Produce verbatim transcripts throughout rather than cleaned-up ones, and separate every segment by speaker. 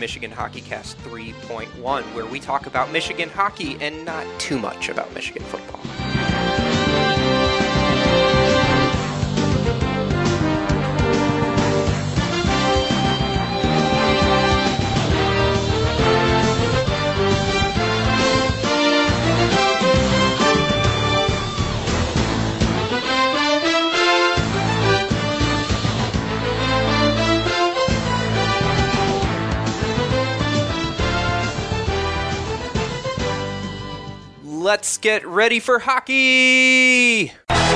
Speaker 1: Michigan HockeyCast three point one, where we talk about Michigan hockey and not too much about Michigan football. Let's get ready for hockey!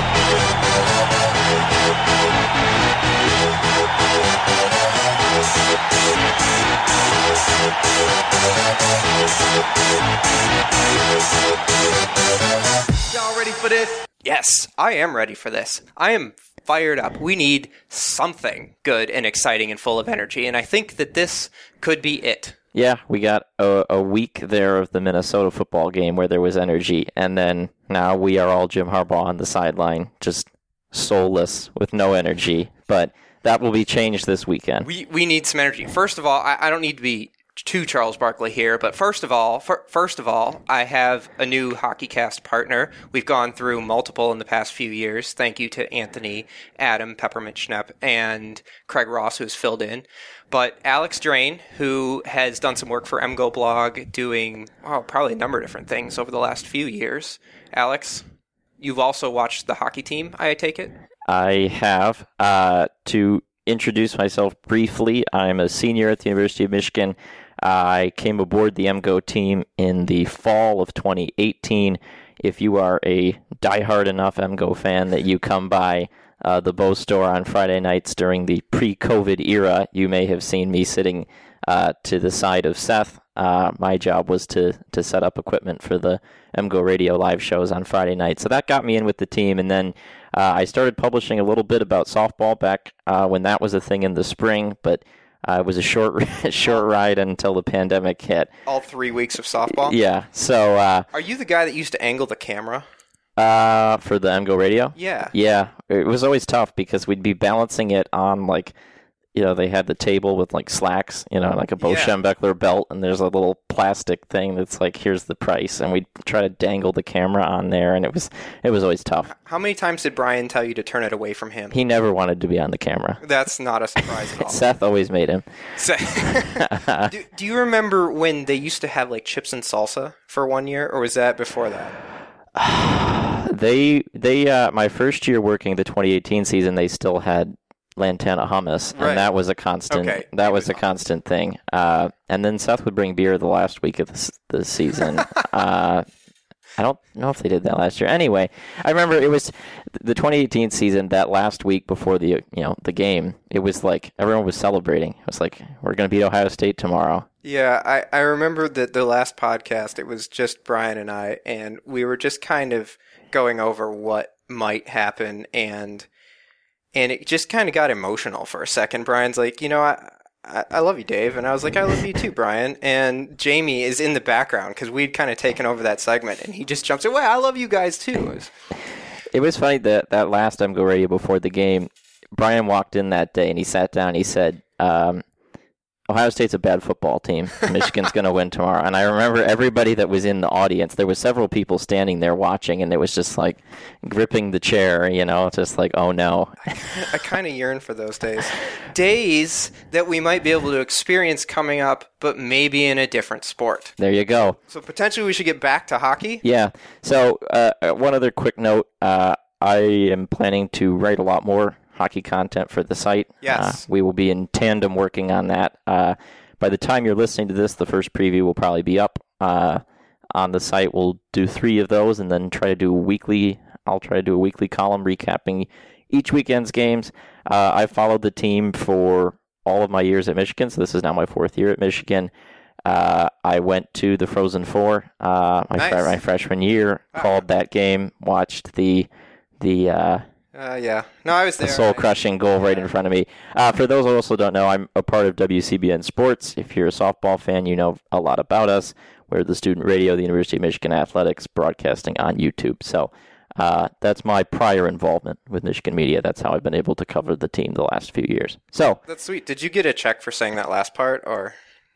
Speaker 1: Y'all ready for this? Yes, I am ready for this. I am fired up. We need something good and exciting and full of energy, and I think that this could be it.
Speaker 2: Yeah, we got a, a week there of the Minnesota football game where there was energy, and then now we are all Jim Harbaugh on the sideline, just soulless with no energy. But that will be changed this weekend.
Speaker 1: We we need some energy. First of all, I, I don't need to be too Charles Barkley here, but first of all, for, first of all, I have a new HockeyCast partner. We've gone through multiple in the past few years. Thank you to Anthony, Adam, Peppermint Schnepp, and Craig Ross, who has filled in. But Alex Drain, who has done some work for MGoBlog, doing oh, probably a number of different things over the last few years. Alex, you've also watched the hockey team, I take it?
Speaker 2: I have. Uh, to introduce myself briefly, I'm a senior at the University of Michigan. I came aboard the MGO team in the fall of twenty eighteen. If you are a diehard enough MGO fan that you come by uh, the Bow Store on Friday nights during the pre-COVID era, you may have seen me sitting uh, to the side of Seth. Uh, my job was to to set up equipment for the MGO radio live shows on Friday night. So that got me in with the team, and then uh, I started publishing a little bit about softball back uh, when that was a thing in the spring, but Uh, it was a short short ride until the pandemic hit.
Speaker 1: All three weeks of softball?
Speaker 2: Yeah. So, uh,
Speaker 1: are you the guy that used to angle the camera?
Speaker 2: Uh, for the MGO radio?
Speaker 1: Yeah.
Speaker 2: Yeah. It was always tough because we'd be balancing it on, like, you know, they had the table with, like, slacks, you know, like a Bo
Speaker 1: Yeah.
Speaker 2: Schembechler belt, and there's a little plastic thing that's like, here's the price, and we'd try to dangle the camera on there, and it was it was always tough.
Speaker 1: How many times did Brian tell you to turn it away from him?
Speaker 2: He never wanted to be on the camera.
Speaker 1: That's not a surprise at all.
Speaker 2: Seth always made him.
Speaker 1: So, do, do you remember when they used to have, like, chips and salsa for one year, or was that before that?
Speaker 2: they, they, uh, my first year working the twenty eighteen season, they still had Lantana hummus, and
Speaker 1: Right.
Speaker 2: that was a constant.
Speaker 1: Okay.
Speaker 2: That was a constant thing. Uh, and then Seth would bring beer the last week of the, s- the season. uh, I don't know if they did that last year. Anyway, I remember it was the twenty eighteen season. That last week before the you know the game, it was like everyone was celebrating. It was like, we're going to beat Ohio State tomorrow.
Speaker 1: Yeah, I, I remember that the last podcast, it was just Brian and I, and we were just kind of going over what might happen, and and it just kind of got emotional for a second. Brian's like, you know, I, I, I love you, Dave, and I was like, I love you too, Brian. And Jamie is in the background because we'd kind of taken over that segment, and he just jumps in, well, I love you guys too. It was,
Speaker 2: It was funny that that last MGO radio before the game, Brian walked in that day and he sat down and he said, um, Ohio State's a bad football team. Michigan's going to win tomorrow. And I remember everybody that was in the audience, there was several people standing there watching, and it was just like gripping the chair, you know, just like, oh no.
Speaker 1: I kind of yearn for those days. Days that we might be able to experience coming up, but maybe in a different sport.
Speaker 2: There you go.
Speaker 1: So potentially we should get back to hockey.
Speaker 2: Yeah. So uh, one other quick note. Uh, I am planning to write a lot more hockey content for the site.
Speaker 1: Yes.
Speaker 2: Uh, we will be in tandem working on that. Uh, by the time you're listening to this, the first preview will probably be up uh, on the site. We'll do three of those and then try to do a weekly. I'll try to do a weekly column recapping each weekend's games. Uh, I've followed the team for all of my years at Michigan, so this is now my fourth year at Michigan. Uh, I went to the Frozen Four uh, my,
Speaker 1: Nice.
Speaker 2: fr- my freshman year,
Speaker 1: Wow.
Speaker 2: called that game, watched the the uh,
Speaker 1: Uh, yeah. No, I was
Speaker 2: the
Speaker 1: there.
Speaker 2: soul-crushing goal right in front of me. Uh, for those who also don't know, I'm a part of W C B N Sports. If you're a softball fan, you know a lot about us. We're the student radio of the University of Michigan Athletics, broadcasting on YouTube. So uh, that's my prior involvement with Michigan media. That's how I've been able to cover the team the last few years. So
Speaker 1: That's sweet. Did you get a check for saying that last part, or?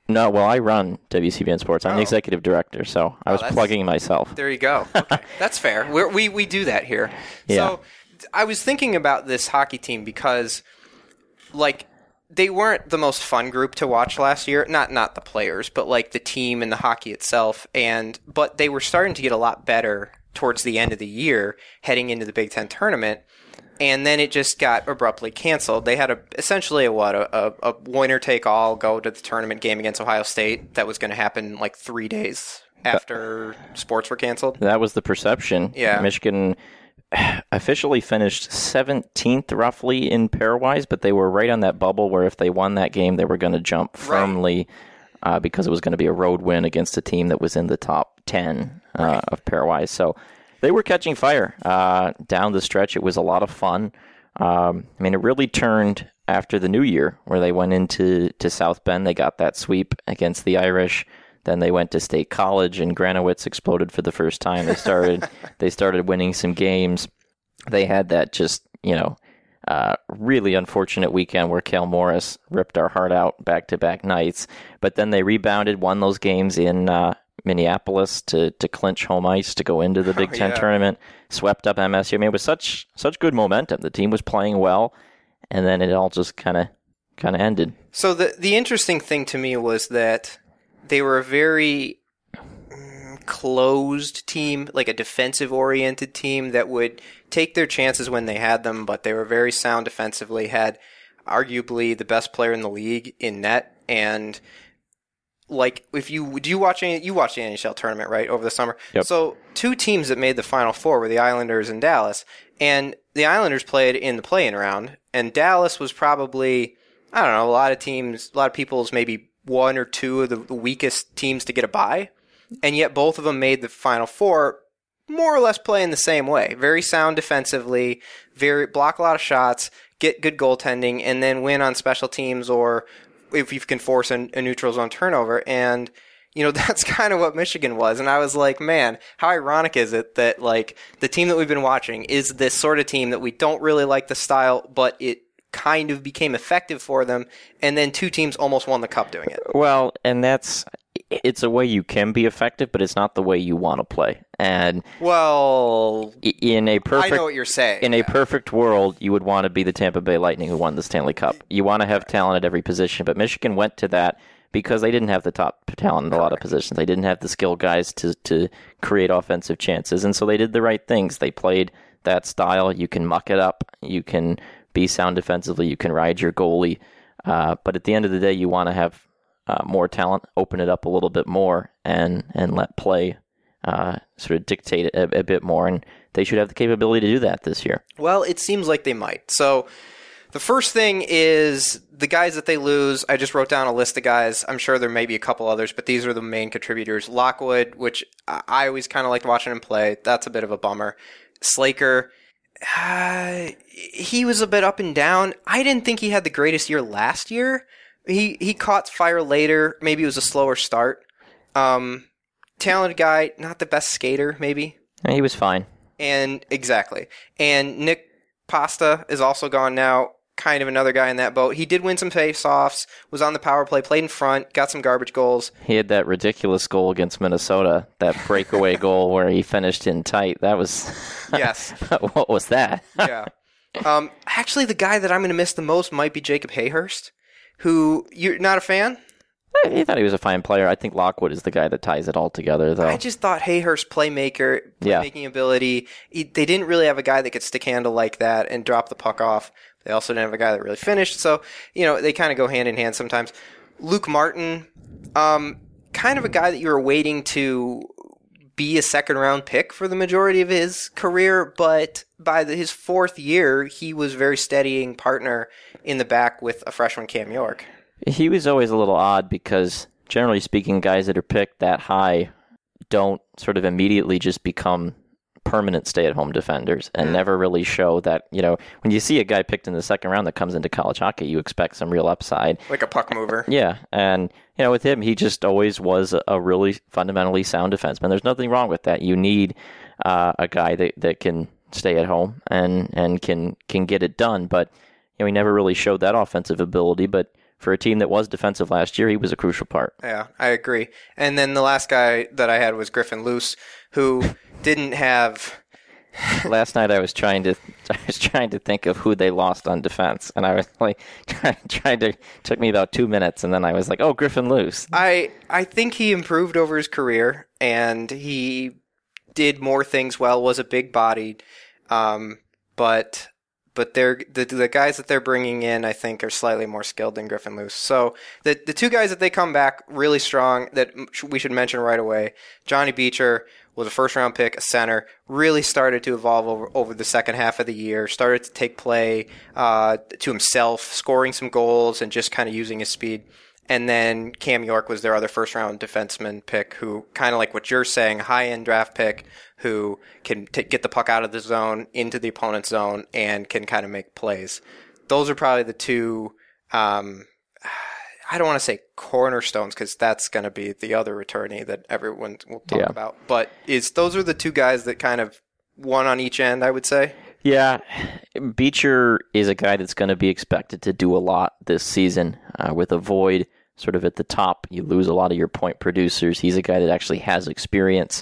Speaker 2: No, well, I run W C B N Sports. I'm
Speaker 1: Oh.
Speaker 2: the executive director, so I
Speaker 1: Oh,
Speaker 2: was
Speaker 1: that's-
Speaker 2: plugging myself.
Speaker 1: There you go. Okay. That's fair. We're, we we do that here.
Speaker 2: Yeah.
Speaker 1: So I was thinking about this hockey team because, like, they weren't the most fun group to watch last year. Not not the players, but like the team and the hockey itself. And but they were starting to get a lot better towards the end of the year, heading into the Big Ten tournament. And then it just got abruptly canceled. They had a essentially a what a, a, a winner take all go to the tournament game against Ohio State that was going to happen like three days after sports were canceled.
Speaker 2: That was the perception.
Speaker 1: Yeah.
Speaker 2: Michigan officially finished seventeenth roughly in pairwise, but they were right on that bubble where if they won that game, they were going to jump firmly uh, because it was going to be a road win against a team that was in the top ten uh,
Speaker 1: Right.
Speaker 2: of pairwise. So they were catching fire uh, down the stretch. It was a lot of fun. Um, I mean, it really turned after the new year where they went into to South Bend. They got that sweep against the Irish. Then they went to State College, and Granowitz exploded for the first time. They started they started winning some games. They had that just, you know, uh, really unfortunate weekend where Cale Morris ripped our heart out back-to-back nights. But then they rebounded, won those games in uh, Minneapolis to, to clinch home ice to go into the Big
Speaker 1: Oh,
Speaker 2: Ten
Speaker 1: yeah.
Speaker 2: tournament, swept up M S U. I mean, it was such such good momentum. The team was playing well, and then it all just kind of kind of ended.
Speaker 1: So the the interesting thing to me was that they were a very mm, closed team, like a defensive-oriented team that would take their chances when they had them, but they were very sound defensively, had arguably the best player in the league in net, and like if you do you watch any you watched the N H L tournament, right, over the summer?
Speaker 2: Yep.
Speaker 1: So two teams that made the Final Four were the Islanders and Dallas, and the Islanders played in the play-in round, and Dallas was probably, I don't know, a lot of teams, a lot of people's maybe one or two of the weakest teams to get a bye, and yet both of them made the Final Four more or less playing the same way. Very sound defensively, very block a lot of shots, get good goaltending, and then win on special teams or if you can force a, a neutral zone turnover. And, you know, that's kind of what Michigan was. And I was like, man, how ironic is it that, like, the team that we've been watching is this sort of team that we don't really like the style, but it kind of became effective for them, and then two teams almost won the cup doing it.
Speaker 2: Well, and that's it's a way you can be effective, but it's not the way you want to play. And
Speaker 1: Well,
Speaker 2: i- in a perfect
Speaker 1: I know what you're saying.
Speaker 2: in a
Speaker 1: yeah.
Speaker 2: perfect world, you would want to be the Tampa Bay Lightning who won the Stanley Cup. You want to have talent at every position, but Michigan went to that because they didn't have the top talent in a lot of positions. They didn't have the skill guys to to create offensive chances, and so they did the right things. They played that style. You can muck it up. You can be sound defensively. You can ride your goalie. Uh, but at the end of the day, you want to have uh, more talent, open it up a little bit more, and and let play uh, sort of dictate it a, a bit more. And they should have the capability to do that this year.
Speaker 1: Well, it seems like they might. So the first thing is the guys that they lose. I just wrote down a list of guys. I'm sure there may be a couple others, but these are the main contributors. Lockwood, which I I always kind of liked watching him play. That's a bit of a bummer. Slaker, uh, he was a bit up and down. I didn't think he had the greatest year last year. He he caught fire later. Maybe it was a slower start. Um, talented guy, not the best skater, maybe.
Speaker 2: And he was fine.
Speaker 1: And exactly. And Nick Pasta is also gone now. Kind of another guy in that boat. He did win some face-offs, was on the power play, played in front, got some garbage goals.
Speaker 2: He had that ridiculous goal against Minnesota, that breakaway goal where he finished in tight. That was...
Speaker 1: Yes.
Speaker 2: What was that?
Speaker 1: Yeah. Um, actually, the guy that I'm going to miss the most might be Jacob Hayhurst, who you're not a fan?
Speaker 2: I thought he was a fine player. I think Lockwood is the guy that ties it all together, though.
Speaker 1: I just thought Hayhurst playmaker,
Speaker 2: Yeah.
Speaker 1: playmaking ability. He, they didn't really have a guy that could stick handle like that and drop the puck off. They also didn't have a guy that really finished. So, you know, they kind of go hand in hand sometimes. Luke Martin, um, kind of a guy that you were waiting to be a second round pick for the majority of his career, but by the, his fourth year, he was very steadying partner in the back with a freshman Cam York.
Speaker 2: He was always a little odd because, generally speaking, guys that are picked that high don't sort of immediately just become permanent stay-at-home defenders and
Speaker 1: Mm.
Speaker 2: never really show that, you know, when you see a guy picked in the second round that comes into college hockey, you expect some real upside.
Speaker 1: Like a puck mover.
Speaker 2: Yeah, and, you know, with him, he just always was a, a really fundamentally sound defenseman. There's nothing wrong with that. You need uh, a guy that, that can stay at home and, and can, can get it done, but, you know, he never really showed that offensive ability, but for a team that was defensive last year, he was a crucial part.
Speaker 1: Yeah, I agree. And then the last guy that I had was Griffin Luce, who didn't have...
Speaker 2: Last night I was trying to I was trying to think of who they lost on defense, and I was like trying, trying to it took me about two minutes, and then I was like, oh, Griffin Luce.
Speaker 1: I I think he improved over his career, and he did more things well. Was a big bodied, um, but but they're the the guys that they're bringing in, I think, are slightly more skilled than Griffin Luce. So the the two guys that they come back really strong that we should mention right away, Johnny Beecher was a first-round pick, a center, really started to evolve over, over the second half of the year, started to take play uh, to himself, scoring some goals and just kind of using his speed. And then Cam York was their other first-round defenseman pick who, kind of like what you're saying, high-end draft pick who can t- get the puck out of the zone into the opponent's zone and can kind of make plays. Those are probably the two... Um, I don't want to say cornerstones because that's going to be the other returnee that everyone will talk
Speaker 2: yeah.
Speaker 1: about. But is those are the two guys that kind of one on each end, I would say.
Speaker 2: Yeah, Beecher is a guy that's going to be expected to do a lot this season. Uh, with a void sort of at the top, you lose a lot of your point producers. He's a guy that actually has experience,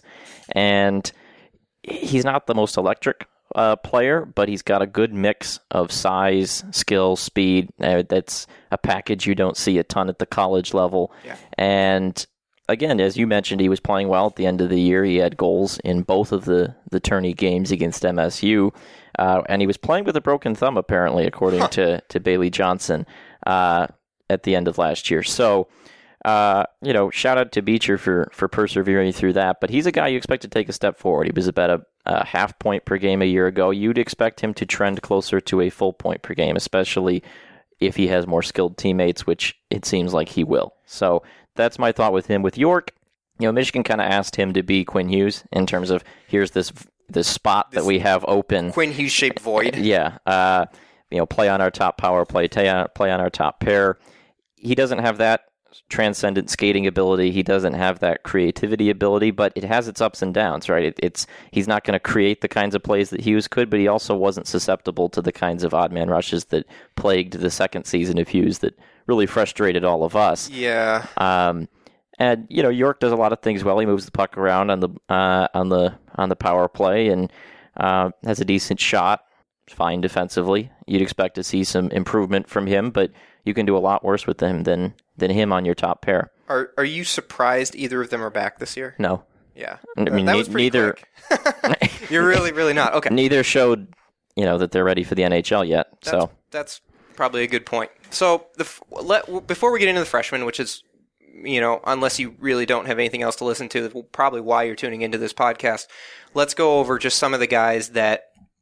Speaker 2: and he's not the most electric Uh, player, but he's got a good mix of size, skill, speed. Uh, that's a package you don't see a ton at the college level.
Speaker 1: Yeah.
Speaker 2: And again, as you mentioned, he was playing well at the end of the year. He had goals in both of the, the tourney games against M S U, uh, and he was playing with a broken thumb, apparently, according huh. to, to Bailey Johnson uh, at the end of last year. So, Uh, you know, shout out to Beecher for, for persevering through that. But he's a guy you expect to take a step forward. He was about a, a half point per game a year ago. You'd expect him to trend closer to a full point per game, especially if he has more skilled teammates, which it seems like he will. So that's my thought with him. With York, you know, Michigan kind of asked him to be Quinn Hughes in terms of here's this this spot this that we have open.
Speaker 1: Quinn Hughes shaped void.
Speaker 2: Yeah. Uh, you know, play on our top power play, play on, play on our top pair. He doesn't have that transcendent skating ability. He doesn't have that creativity ability, but it has its ups and downs, right? It, it's he's not going to create the kinds of plays that Hughes could, but he also wasn't susceptible to the kinds of odd man rushes that plagued the second season of Hughes that really frustrated all of us.
Speaker 1: Yeah.
Speaker 2: Um, and you know, York does a lot of things well. He moves the puck around on the uh, on the on the power play and uh, has a decent shot. Fine defensively. You'd expect to see some improvement from him, but you can do a lot worse with him than than him on your top pair.
Speaker 1: Are Are you surprised either of them are back this year?
Speaker 2: No.
Speaker 1: Yeah.
Speaker 2: I mean,
Speaker 1: that
Speaker 2: ne-
Speaker 1: was pretty
Speaker 2: neither.
Speaker 1: quick. You're really, really not. Okay.
Speaker 2: Neither showed, you know, that they're ready for the N H L yet.
Speaker 1: That's,
Speaker 2: so
Speaker 1: that's probably a good point. So the let, before we get into the freshmen, which is, you know, unless you really don't have anything else to listen to, probably why you're tuning into this podcast, let's go over just some of the guys that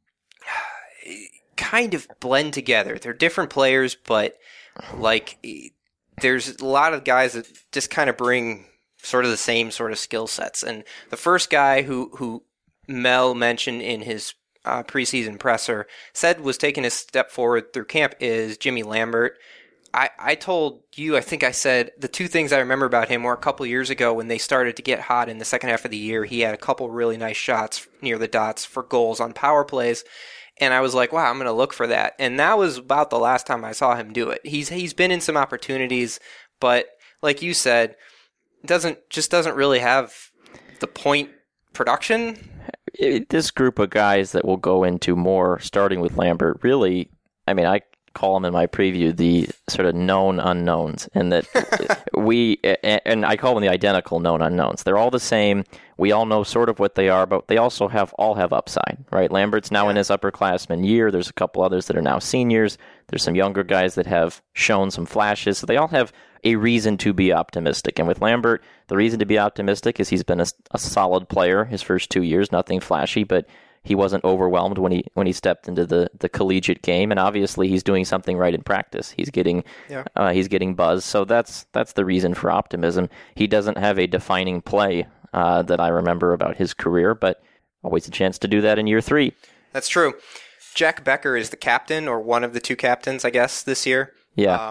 Speaker 1: kind of blend together. They're different players, but like there's a lot of guys that just kind of bring sort of the same sort of skill sets. And the first guy who, who Mel mentioned in his uh, preseason presser said was taking a step forward through camp is Jimmy Lambert. I, I told you, I think I said the two things I remember about him were a couple years ago when they started to get hot in the second half of the year. He had a couple really nice shots near the dots for goals on power plays. And I was like, wow, I'm going to look for that. And that was about the last time I saw him do it. He's he's been in some opportunities, but like you said, doesn't just doesn't really have the point production.
Speaker 2: It, this group of guys that will go into more, starting with Lambert, really, I mean, I call them in my preview the sort of known unknowns, and that we, and I call them the identical known unknowns. They're all the same. We all know sort of what they are, but they also have all have upside, right? Lambert's now yeah. in his upperclassman year. There's a couple others that are now seniors. There's some younger guys that have shown some flashes. So they all have a reason to be optimistic. And with Lambert, the reason to be optimistic is he's been a, a solid player his first two years, nothing flashy, but he wasn't overwhelmed when he when he stepped into the, the collegiate game, and obviously he's doing something right in practice. He's getting yeah. uh, he's getting buzz, so that's that's the reason for optimism. He doesn't have a defining play uh, that I remember about his career, but always a chance to do that in year three.
Speaker 1: That's true. Jack Becker is the captain, or one of the two captains, I guess, this year.
Speaker 2: Yeah.
Speaker 1: Um,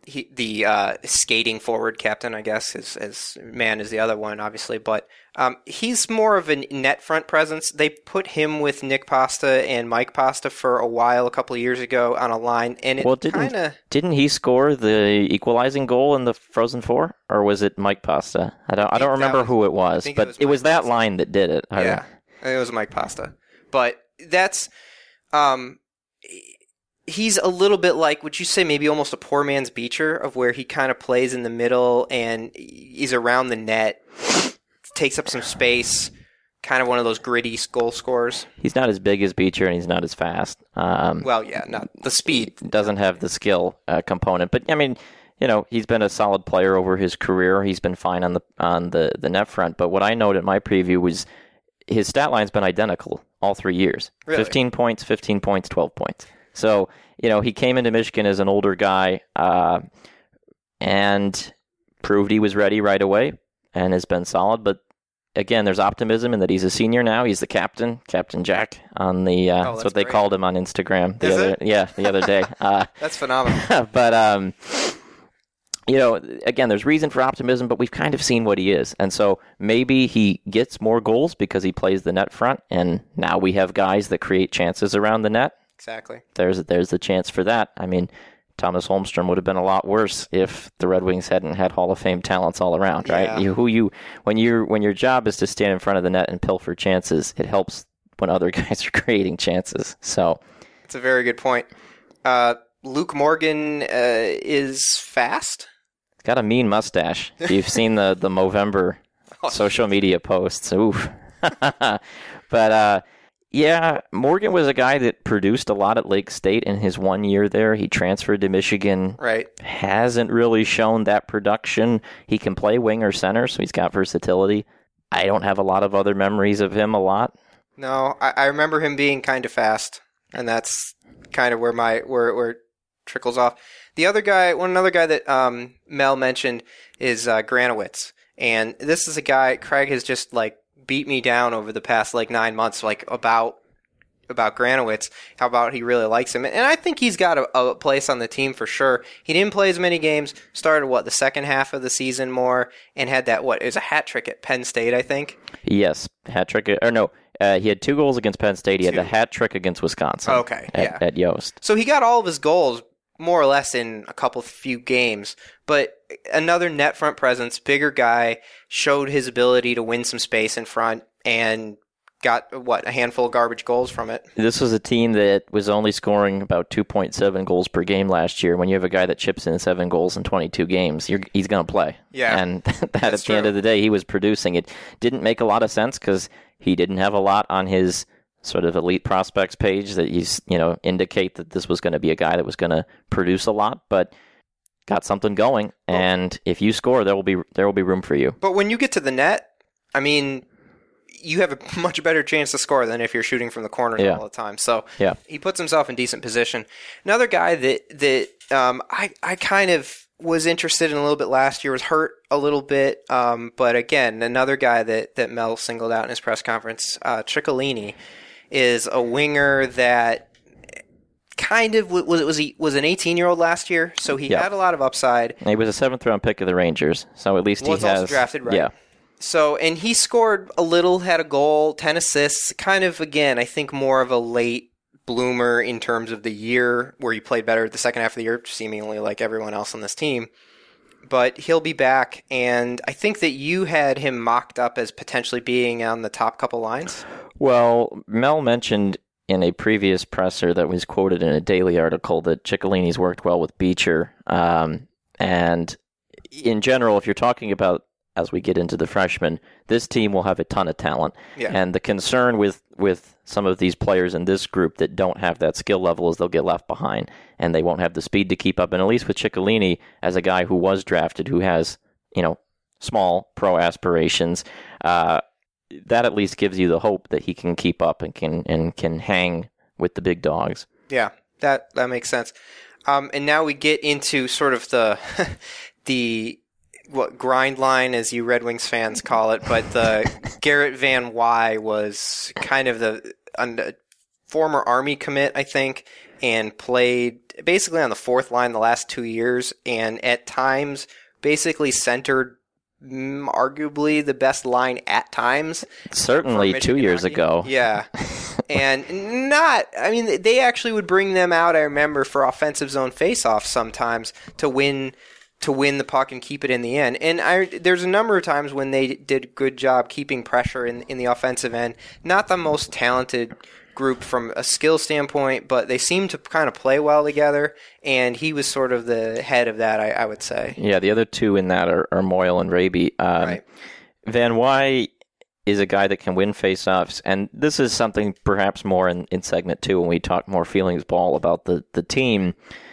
Speaker 1: he, the uh, skating forward captain, I guess, is as man is the other one, obviously. But um, he's more of a net front presence. They put him with Nick Pasta and Mike Pasta for a while, a couple of years ago, on a line, and it
Speaker 2: well, didn't,
Speaker 1: kind of
Speaker 2: didn't he score the equalizing goal in the Frozen Four, or was it Mike Pasta? I don't I don't remember
Speaker 1: was,
Speaker 2: who it was, but it was,
Speaker 1: it was
Speaker 2: that
Speaker 1: Pasta.
Speaker 2: line that did it. I
Speaker 1: Yeah, it was Mike Pasta, but that's um. He's a little bit like, would you say, maybe almost a poor man's Beecher, of where he kind of plays in the middle and he's around the net, takes up some space, kind of one of those gritty goal scorers.
Speaker 2: He's not as big as Beecher and he's not as fast. Um,
Speaker 1: well, yeah, not the speed.
Speaker 2: Doesn't have the skill uh, component, but I mean, you know, he's been a solid player over his career. He's been fine on the on the, the net front. But what I noted in my preview was his stat line's been identical all three years:
Speaker 1: really?
Speaker 2: fifteen points, fifteen points, twelve points. So, you know, he came into Michigan as an older guy uh, and proved he was ready right away and has been solid. But again, there's optimism in that he's a senior now. He's the captain, Captain Jack, on the uh,
Speaker 1: oh,
Speaker 2: that's,
Speaker 1: that's
Speaker 2: what they
Speaker 1: great.
Speaker 2: called him on Instagram. The
Speaker 1: Is
Speaker 2: other,
Speaker 1: it?
Speaker 2: Yeah, the other day. Uh,
Speaker 1: that's phenomenal.
Speaker 2: but um, you know, again, there's reason for optimism, but we've kind of seen what he is, and so maybe he gets more goals because he plays the net front, and now we have guys that create chances around the net.
Speaker 1: Exactly.
Speaker 2: There's there's the chance for that. I mean, Thomas Holmstrom would have been a lot worse if the Red Wings hadn't had Hall of Fame talents all around, right?
Speaker 1: Yeah.
Speaker 2: You, who you when you when your job is to stand in front of the net and pilfer chances, it helps when other guys are creating chances. So,
Speaker 1: it's a very good point. Uh, Luke Morgan uh, is fast.
Speaker 2: He's got a mean mustache. If you've seen the the Movember
Speaker 1: Oh,
Speaker 2: social media posts, oof. But uh, yeah, Morgan was a guy that produced a lot at Lake State in his one year there. He transferred to Michigan.
Speaker 1: Right.
Speaker 2: Hasn't really shown that production. He can play wing or center, so he's got versatility. I don't have a lot of other memories of him a lot.
Speaker 1: No, I, I remember him being kind of fast, and that's kind of where my where where it trickles off. The other guy, one another guy that um, Mel mentioned is uh, Granowitz, and this is a guy Craig has just like beat me down over the past like nine months, like about about Granowitz, how about he really likes him, and I think he's got a, a place on the team for sure. He didn't play as many games, started what the second half of the season more, and had that what it was a hat trick at Penn State, I think.
Speaker 2: Yes, hat trick or no. Uh, he had two goals against Penn State. He
Speaker 1: Two.
Speaker 2: had the hat trick against Wisconsin.
Speaker 1: Okay,
Speaker 2: at,
Speaker 1: yeah.
Speaker 2: at Yost.
Speaker 1: So he got all of his goals more or less in a couple few games, but another net front presence, bigger guy, showed his ability to win some space in front and got, what, a handful of garbage goals from it.
Speaker 2: This was a team that was only scoring about two point seven goals per game last year. When you have a guy that chips in seven goals in twenty-two games, you're, he's going to play.
Speaker 1: Yeah,
Speaker 2: and that at
Speaker 1: that's
Speaker 2: the end
Speaker 1: true.
Speaker 2: of the day, he was producing. It didn't make a lot of sense because he didn't have a lot on his sort of elite prospects page that you you know indicate that this was going to be a guy that was going to produce a lot, but got something going.
Speaker 1: Well,
Speaker 2: and if you score, there will be there will be room for you.
Speaker 1: But when you get to the net, I mean, you have a much better chance to score than if you're shooting from the corners
Speaker 2: Yeah.
Speaker 1: all the time. So
Speaker 2: Yeah.
Speaker 1: he puts himself in decent position. Another guy that that um, I I kind of was interested in a little bit last year, was hurt a little bit, um, but again, another guy that that Mel singled out in his press conference, uh, Ciccolini, is a winger that kind of was was he was an eighteen year old last year, so he
Speaker 2: Yeah.
Speaker 1: had a lot of upside.
Speaker 2: And he was a seventh round pick of the Rangers, so at least
Speaker 1: Was
Speaker 2: he has
Speaker 1: also drafted, right?
Speaker 2: Yeah.
Speaker 1: So, and he scored a little, had a goal, ten assists, kind of, again, I think more of a late bloomer in terms of the year where he played better the second half of the year, seemingly like everyone else on this team. But he'll be back, and I think that you had him mocked up as potentially being on the top couple lines.
Speaker 2: Well, Mel mentioned in a previous presser that was quoted in a daily article that Ciccolini's worked well with Beecher. Um, and in general, if you're talking about, as we get into the freshmen, this team will have a ton of talent.
Speaker 1: Yeah.
Speaker 2: And the concern with, with some of these players in this group that don't have that skill level is they'll get left behind and they won't have the speed to keep up. And at least with Ciccolini, as a guy who was drafted, who has, you know, small pro aspirations, uh, that at least gives you the hope that he can keep up and can and can hang with the big dogs.
Speaker 1: Yeah, that that makes sense. Um, and now we get into sort of the the what grind line, as you Red Wings fans call it, but the Garrett Van Wy was kind of the un, former Army commit, I think, and played basically on the fourth line the last two years, and at times basically centered mm, arguably the best line at times.
Speaker 2: Certainly two years
Speaker 1: hockey.
Speaker 2: ago.
Speaker 1: Yeah. And not, I mean, they actually would bring them out, I remember, for offensive zone faceoffs sometimes to win to win the puck and keep it in the end. And I, there's a number of times when they did a good job keeping pressure in, in the offensive end. Not the most talented group from a skill standpoint, but they seemed to kind of play well together, and he was sort of the head of that, I, I would say.
Speaker 2: Yeah, the other two in that are, are Moyle and Raby. Um,
Speaker 1: right.
Speaker 2: Van Wy is a guy that can win faceoffs, and this is something perhaps more in, in segment two when we talk more feelings ball about the, the team,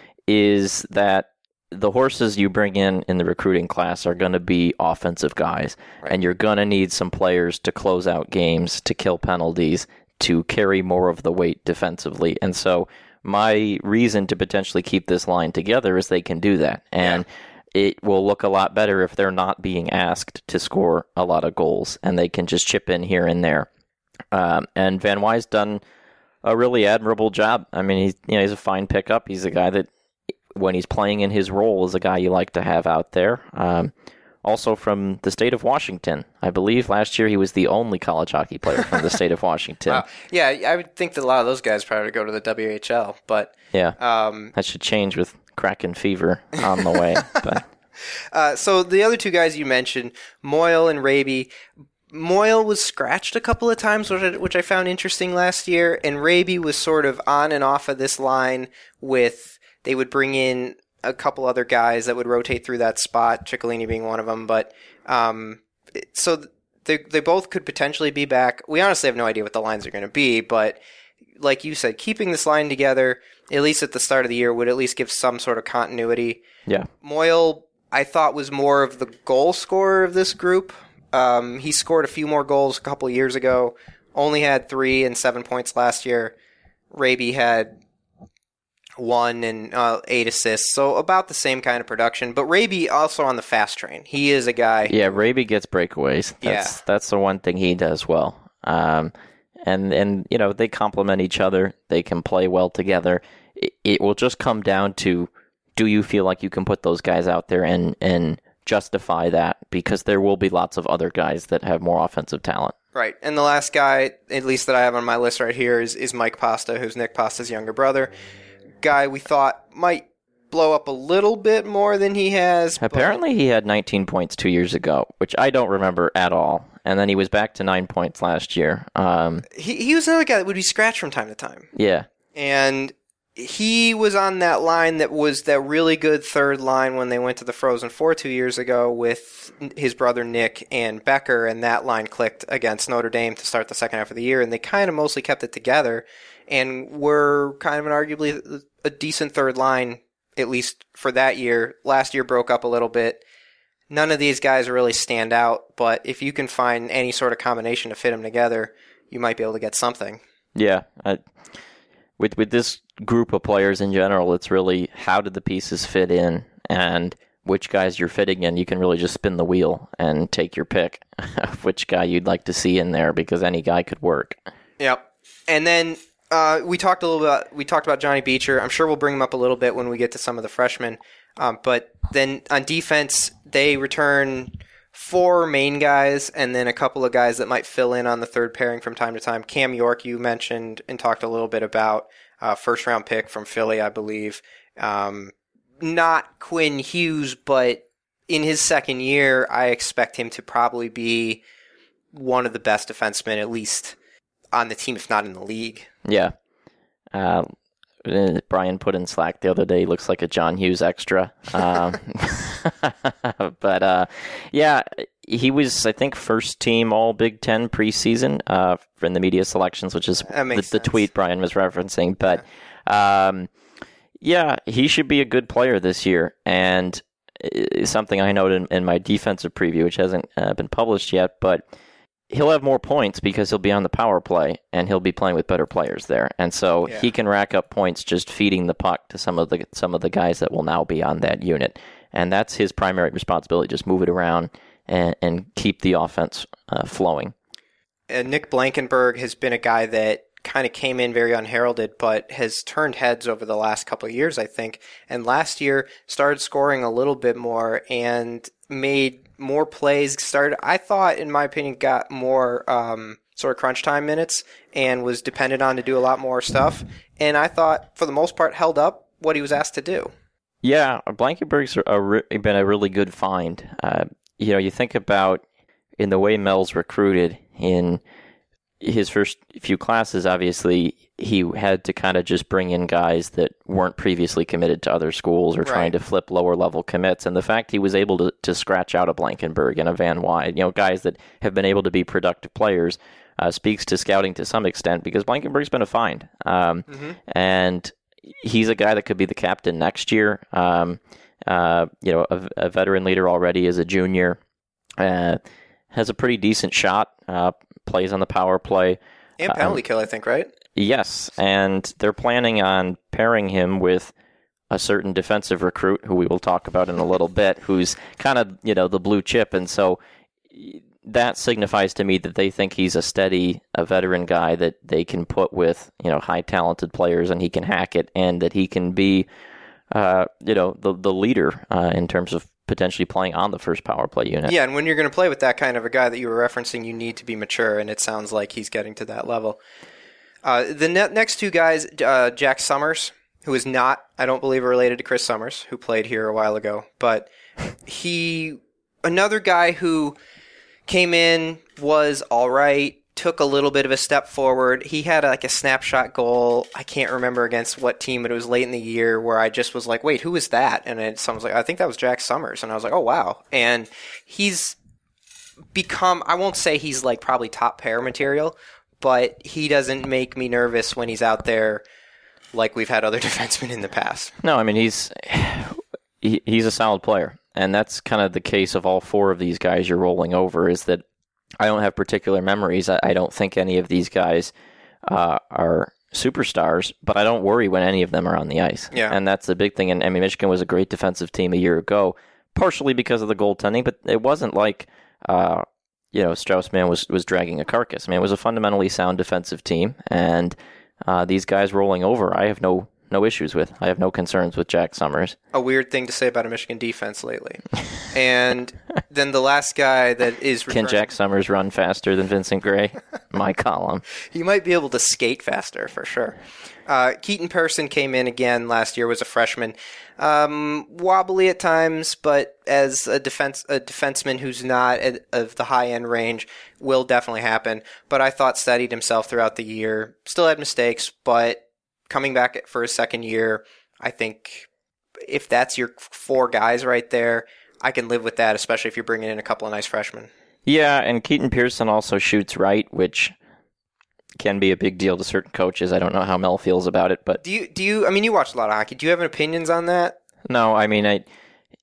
Speaker 2: is that the horses you bring in in the recruiting class are going to be offensive guys, right. And you're going to need some players to close out games, to kill penalties, to carry more of the weight defensively. And so my reason to potentially keep this line together is they can do that. And yeah. It will look a lot better if they're not being asked to score a lot of goals and they can just chip in here and there. Um, and Van Wy's done a really admirable job. I mean, he's, you know, he's a fine pickup. He's a guy that, when he's playing in his role, is a guy you like to have out there. Um, also from the state of Washington. I believe last year he was the only college hockey player from the state of Washington.
Speaker 1: Wow. Yeah, I would think that a lot of those guys probably go to the W H L, but
Speaker 2: yeah,
Speaker 1: um,
Speaker 2: that should change with Kraken fever on the way. But
Speaker 1: uh, so the other two guys you mentioned, Moyle and Raby. Moyle was scratched a couple of times, which I, which I found interesting last year, and Raby was sort of on and off of this line with. They would bring in a couple other guys that would rotate through that spot, Ciccolini being one of them. But um, so they they both could potentially be back. We honestly have no idea what the lines are going to be, but like you said, keeping this line together, at least at the start of the year, would at least give some sort of continuity.
Speaker 2: Yeah.
Speaker 1: Moyle, I thought, was more of the goal scorer of this group. Um, he scored a few more goals a couple of years ago, only had three and seven points last year. Raby had one and uh, eight assists, so about the same kind of production. But Raby also on the fast train. He is a guy.
Speaker 2: Yeah, Raby gets breakaways. That's,
Speaker 1: yeah,
Speaker 2: that's the one thing he does well. Um, and and you know they complement each other. They can play well together. It, it will just come down to, do you feel like you can put those guys out there and and justify that? Because there will be lots of other guys that have more offensive talent.
Speaker 1: Right, and the last guy, at least that I have on my list right here, is is Mike Pasta, who's Nick Pasta's younger brother. Guy we thought might blow up a little bit more than he has.
Speaker 2: Apparently he had nineteen points two years ago, which I don't remember at all. And then he was back to nine points last year. Um,
Speaker 1: he he was another guy that would be scratched from time to time.
Speaker 2: Yeah.
Speaker 1: And he was on that line that was that really good third line when they went to the Frozen Four two years ago with his brother Nick and Becker, and that line clicked against Notre Dame to start the second half of the year, and they kind of mostly kept it together and were kind of an arguably a decent third line, at least for that year. Last year broke up a little bit. None of these guys really stand out, but if you can find any sort of combination to fit them together, you might be able to get something.
Speaker 2: Yeah. I, with with this group of players in general, it's really how did the pieces fit in and which guys you're fitting in. You can really just spin the wheel and take your pick of which guy you'd like to see in there, because any guy could work.
Speaker 1: Yep. And then Uh, we talked a little about we talked about Johnny Beecher. I'm sure we'll bring him up a little bit when we get to some of the freshmen. Um, but then on defense, they return four main guys and then a couple of guys that might fill in on the third pairing from time to time. Cam York, you mentioned and talked a little bit about, uh, first round pick from Philly, I believe. Um, not Quinn Hughes, but in his second year, I expect him to probably be one of the best defensemen, at least on the team, if not in the league.
Speaker 2: Yeah. Uh, Brian put in Slack the other day, he looks like a John Hughes extra. Um, but, uh, yeah, he was, I think, first team all Big Ten preseason uh, in the media selections, which is the, the tweet Brian was referencing. But, yeah. Um, yeah, he should be a good player this year. And something I noted in, in my defensive preview, which hasn't uh, been published yet, but he'll have more points because he'll be on the power play and he'll be playing with better players there. And so yeah. he can rack up points just feeding the puck to some of the some of the guys that will now be on that unit. And that's his primary responsibility, just move it around and, and keep the offense uh, flowing.
Speaker 1: And Nick Blankenberg has been a guy that kind of came in very unheralded, but has turned heads over the last couple of years, I think. And last year started scoring a little bit more and made more plays. Started, I thought, in my opinion, got more um, sort of crunch time minutes and was depended on to do a lot more stuff. And I thought, for the most part, held up what he was asked to do.
Speaker 2: Yeah, Blankenberg's a re- been a really good find. Uh, you know, you think about in the way Mel's recruited in his first few classes, obviously, he had to kind of just bring in guys that weren't previously committed to other schools or
Speaker 1: Right.
Speaker 2: trying to flip lower-level commits. And the fact he was able to, to scratch out a Blankenberg and a Van Wide, you know, guys that have been able to be productive players, uh, speaks to scouting to some extent because Blankenberg's been a find. Um,
Speaker 1: Mm-hmm.
Speaker 2: And he's a guy that could be the captain next year. Um, uh, you know, a, a veteran leader already as a junior. Uh, has a pretty decent shot, uh, plays on the power play.
Speaker 1: And penalty
Speaker 2: Um,
Speaker 1: kill, I think, right?
Speaker 2: Yes, and they're planning on pairing him with a certain defensive recruit who we will talk about in a little bit, who's kind of, you know, the blue chip. And so that signifies to me that they think he's a steady, a veteran guy that they can put with, you know, high talented players and he can hack it and that he can be, uh, you know, the, the leader uh, in terms of potentially playing on the first power play unit.
Speaker 1: Yeah, and when you're going to play with that kind of a guy that you were referencing, you need to be mature, and it sounds like he's getting to that level. Uh, the ne- next two guys, uh, Jack Summers, who is not, I don't believe, related to Chris Summers, who played here a while ago, but he, another guy who came in, was all right, took a little bit of a step forward. He had like a snapshot goal. I can't remember against what team, but it was late in the year where I just was like, wait, who is that? And then someone's like, I think that was Jack Summers. And I was like, oh, wow. And he's become, I won't say he's like probably top pair material, but he doesn't make me nervous when he's out there like we've had other defensemen in the past.
Speaker 2: No, I mean, he's he, he's a solid player. And that's kind of the case of all four of these guys you're rolling over is that I don't have particular memories. I, I don't think any of these guys uh, are superstars, but I don't worry when any of them are on the ice.
Speaker 1: Yeah.
Speaker 2: And that's the big thing. And I mean, Michigan was a great defensive team a year ago, partially because of the goaltending, but it wasn't like, uh, you know, Strauss-Mann was, was dragging a carcass. I mean, it was a fundamentally sound defensive team, and uh, these guys rolling over, I have no no issues with. I have no concerns with Jack Summers.
Speaker 1: A weird thing to say about a Michigan defense lately. And then the last guy that is...
Speaker 2: Can Jack Summers run faster than Vincent Gray? My column.
Speaker 1: He might be able to skate faster, for sure. Uh, Keaton Pearson came in again last year, was a freshman. Um, wobbly at times, but as a defense a defenseman who's not at, of the high-end range, will definitely happen. But I thought steadied himself throughout the year. Still had mistakes, but coming back for his second year, I think if that's your four guys right there, I can live with that, especially if you're bringing in a couple of nice freshmen.
Speaker 2: Yeah, and Keaton Pearson also shoots right, which can be a big deal to certain coaches. I don't know how Mel feels about it, but
Speaker 1: Do you, do you, I mean, you watch a lot of hockey. Do you have any opinions on that?
Speaker 2: no, I mean, I,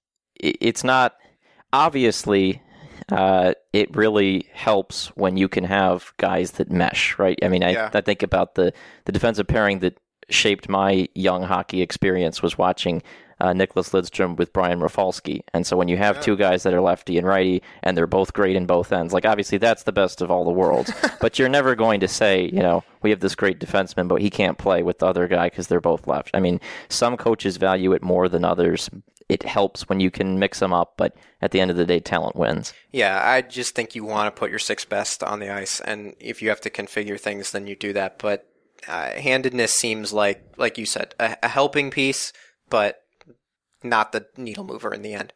Speaker 2: it's not, obviously, uh, it really helps when you can have guys that mesh, right? I mean, I,
Speaker 1: Yeah.
Speaker 2: I think about the, the defensive pairing that shaped my young hockey experience was watching uh, Nicholas Lidstrom with Brian Rafalski. And so when you have
Speaker 1: Yeah.
Speaker 2: two guys that are lefty and righty, and they're both great in both ends, like obviously that's the best of all the worlds. But you're never going to say, you know, we have this great defenseman, but he can't play with the other guy because they're both left. I mean, some coaches value it more than others. It helps when you can mix them up, but at the end of the day, talent wins.
Speaker 1: Yeah, I just think you want to put your six best on the ice, and if you have to configure things, then you do that. But uh, handedness seems like, like you said, a, a helping piece, but not the needle mover in the end.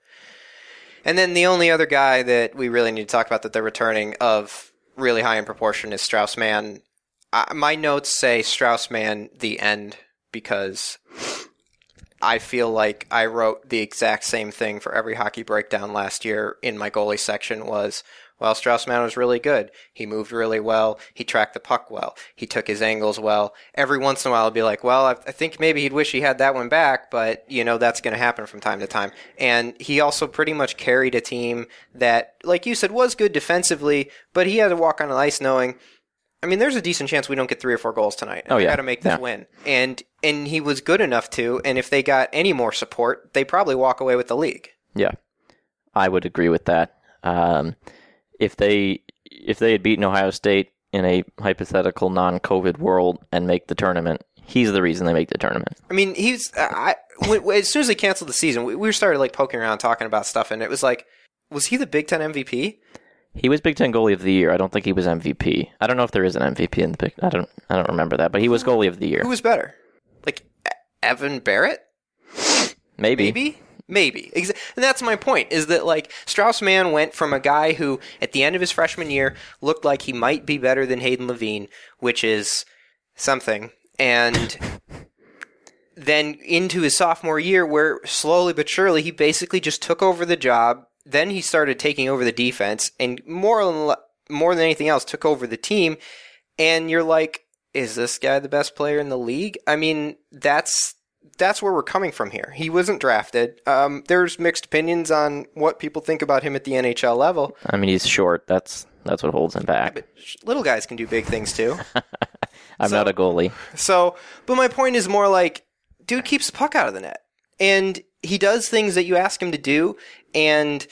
Speaker 1: And then the only other guy that we really need to talk about that they're returning of really high in proportion is Strauss-Mann. I, my notes say Strauss-Mann the end because I feel like I wrote the exact same thing for every hockey breakdown last year in my goalie section was, well, Strauss-Mann was really good. He moved really well. He tracked the puck well. He took his angles well. Every once in a while, I'll be like, well, I, I think maybe he'd wish he had that one back, but, you know, that's going to happen from time to time. And he also pretty much carried a team that, like you said, was good defensively, but he had to walk on the ice knowing, I mean, there's a decent chance we don't get three or four goals tonight.
Speaker 2: Oh, yeah.
Speaker 1: We got to make this
Speaker 2: Yeah.
Speaker 1: win. And and he was good enough to, and if they got any more support, they probably walk away with the league.
Speaker 2: Yeah, I would agree with that. Um, if they if they had beaten Ohio State in a hypothetical non-COVID world and make the tournament, he's the reason they make the tournament.
Speaker 1: I mean, he's I, when, as soon as they canceled the season, we, we started like poking around, talking about stuff, and it was like, was he the Big Ten M V P?
Speaker 2: He was Big Ten Goalie of the Year. I don't think he was M V P. I don't know if there is an M V P in the Big. I don't. I don't remember that, but he was Goalie of the Year.
Speaker 1: Who was better? Like Evan Barrett?
Speaker 2: Maybe.
Speaker 1: Maybe. Maybe. And that's my point, is that, like, Strauss-Mann went from a guy who, at the end of his freshman year, looked like he might be better than Hayden Levine, which is something, and then into his sophomore year, where slowly but surely he basically just took over the job. Then he started taking over the defense, and more than, more than anything else, took over the team, and you're like, is this guy the best player in the league? I mean, that's... That's where we're coming from here. He wasn't drafted. Um, there's mixed opinions on what people think about him at the N H L level.
Speaker 2: I mean, he's short. That's that's what holds him back.
Speaker 1: Yeah, but little guys can do big things too.
Speaker 2: I'm so, not a goalie.
Speaker 1: So, but my point is more like, dude keeps the puck out of the net. And he does things that you ask him to do. And,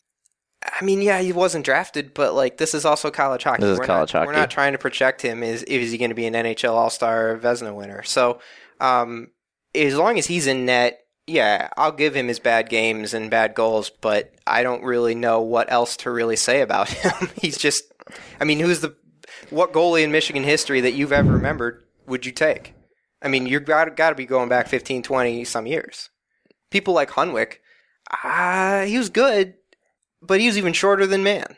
Speaker 1: I mean, yeah, he wasn't drafted, but, like, this is also college hockey.
Speaker 2: This is
Speaker 1: we're
Speaker 2: college
Speaker 1: not,
Speaker 2: hockey.
Speaker 1: We're not trying to project him as, is he going to be an N H L All-Star or Vezina winner. So, um... as long as he's in net, yeah, I'll give him his bad games and bad goals, but I don't really know what else to really say about him. He's just, I mean, who's the, what goalie in Michigan history that you've ever remembered would you take? I mean, you've got, got to be going back fifteen, twenty some years. People like Hunwick, uh, he was good, but he was even shorter than Mann.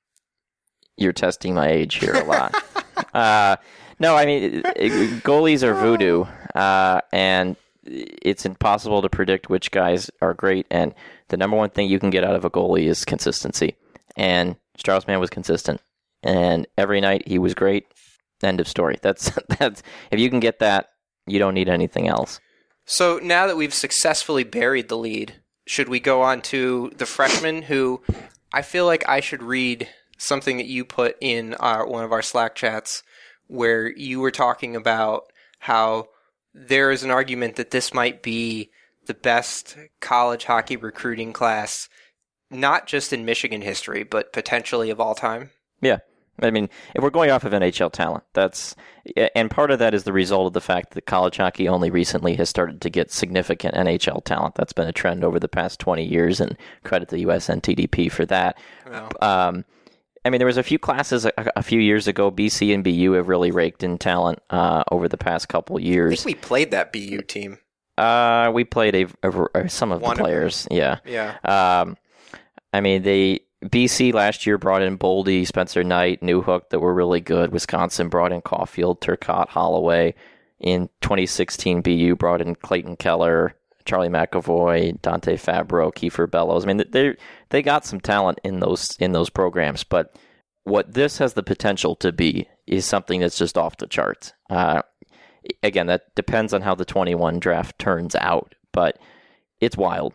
Speaker 2: You're testing my age here a lot. uh, no, I mean, goalies are voodoo. Uh, and it's impossible to predict which guys are great. And the number one thing you can get out of a goalie is consistency. And Strauss-Mann was consistent. And every night he was great. End of story. That's that's if you can get that, you don't need anything else.
Speaker 1: So now that we've successfully buried the lead, should we go on to the freshman who I feel like I should read something that you put in our, one of our Slack chats where you were talking about how there is an argument that this might be the best college hockey recruiting class, not just in Michigan history, but potentially of all time.
Speaker 2: Yeah. I mean, if we're going off of N H L talent, that's, and part of that is the result of the fact that college hockey only recently has started to get significant N H L talent. That's been a trend over the past twenty years, and credit to U S N T D P for that.
Speaker 1: Wow.
Speaker 2: Um, I mean, there was a few classes a, a few years ago. B C and B U have really raked in talent uh, over the past couple years.
Speaker 1: I think we played that B U team.
Speaker 2: Uh, we played a, a, a some of
Speaker 1: One
Speaker 2: the players.
Speaker 1: Of
Speaker 2: yeah.
Speaker 1: Yeah.
Speaker 2: Um, I mean, they B C last year brought in Boldy, Spencer Knight, Newhook that were really good. Wisconsin brought in Caulfield, Turcotte, Holloway. In twenty sixteen, B U brought in Clayton Keller, Charlie McAvoy, Dante Fabro, Kiefer Bellows. I mean, they they got some talent in those in those programs, but what this has the potential to be is something that's just off the charts. Uh, again, that depends on how the twenty-one draft turns out, but it's wild.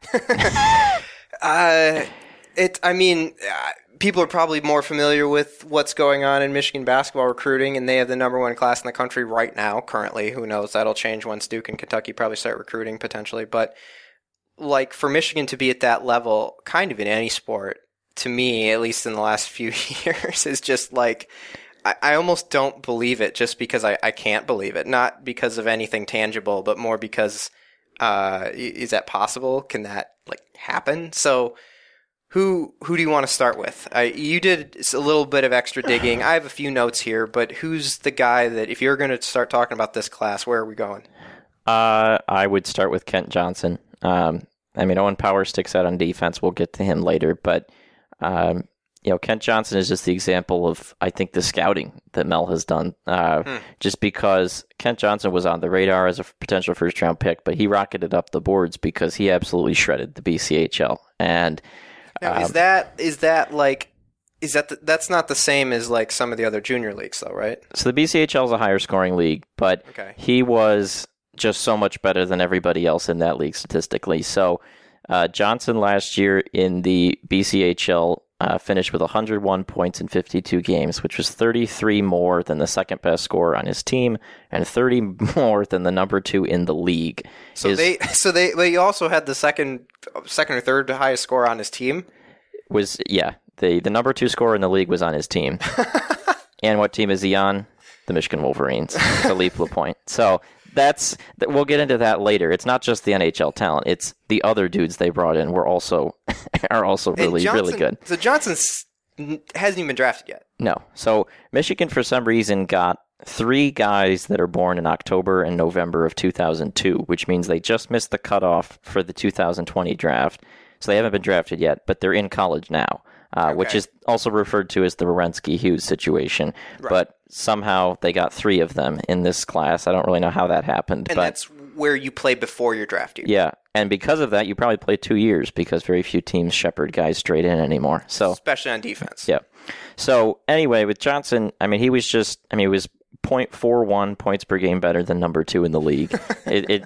Speaker 1: uh, it. I mean, uh, people are probably more familiar with what's going on in Michigan basketball recruiting, and they have the number one class in the country right now, currently. Who knows? That'll change once Duke and Kentucky probably start recruiting, potentially. But, like, for Michigan to be at that level, kind of in any sport, to me, at least in the last few years, is just like, I, I almost don't believe it just because I, I can't believe it. Not because of anything tangible, but more because, uh, is that possible? Can that, like, happen? So, Who who do you want to start with? I, you did a little bit of extra digging. I have a few notes here, but who's the guy that, if you're going to start talking about this class, where are we going?
Speaker 2: Uh, I would start with Kent Johnson. Um, I mean, Owen Power sticks out on defense. We'll get to him later, but um, you know, Kent Johnson is just the example of, I think, the scouting that Mel has done. Uh, hmm. Just because Kent Johnson was on the radar as a potential first round pick, but he rocketed up the boards because he absolutely shredded the B C H L. And
Speaker 1: Now, is that is that like is that the, that's not the same as like some of the other junior leagues though, right?
Speaker 2: So the B C H L is a higher scoring league, but
Speaker 1: okay.
Speaker 2: He was just so much better than everybody else in that league statistically. So uh, Johnson last year in the B C H L uh, finished with one hundred one points in fifty-two games, which was thirty-three more than the second best scorer on his team and thirty more than the number two in the league.
Speaker 1: So
Speaker 2: his,
Speaker 1: they so they they also had the second second or third highest score on his team.
Speaker 2: Was yeah, the the number two scorer in the league was on his team. And what team is he on? The Michigan Wolverines, Philippe Lapointe. So that's we'll get into that later. It's not just the N H L talent; it's the other dudes they brought in were also are also really
Speaker 1: Johnson,
Speaker 2: really good.
Speaker 1: So Johnson hasn't even been drafted yet.
Speaker 2: No. So Michigan, for some reason, got three guys that are born in October and November of two thousand two, which means they just missed the cutoff for the two thousand twenty draft. So they haven't been drafted yet, but they're in college now, uh,
Speaker 1: okay.
Speaker 2: which is also referred to as the Werenski-Hughes situation.
Speaker 1: Right.
Speaker 2: But somehow they got three of them in this class. I don't really know how that happened.
Speaker 1: And
Speaker 2: but
Speaker 1: that's where you play before your draft year.
Speaker 2: Yeah, and because of that, you probably play two years because very few teams shepherd guys straight in anymore. So
Speaker 1: especially on defense.
Speaker 2: Yeah. So anyway, with Johnson, I mean, he was just, I mean, he was point four one points per game better than number two in the league. it, it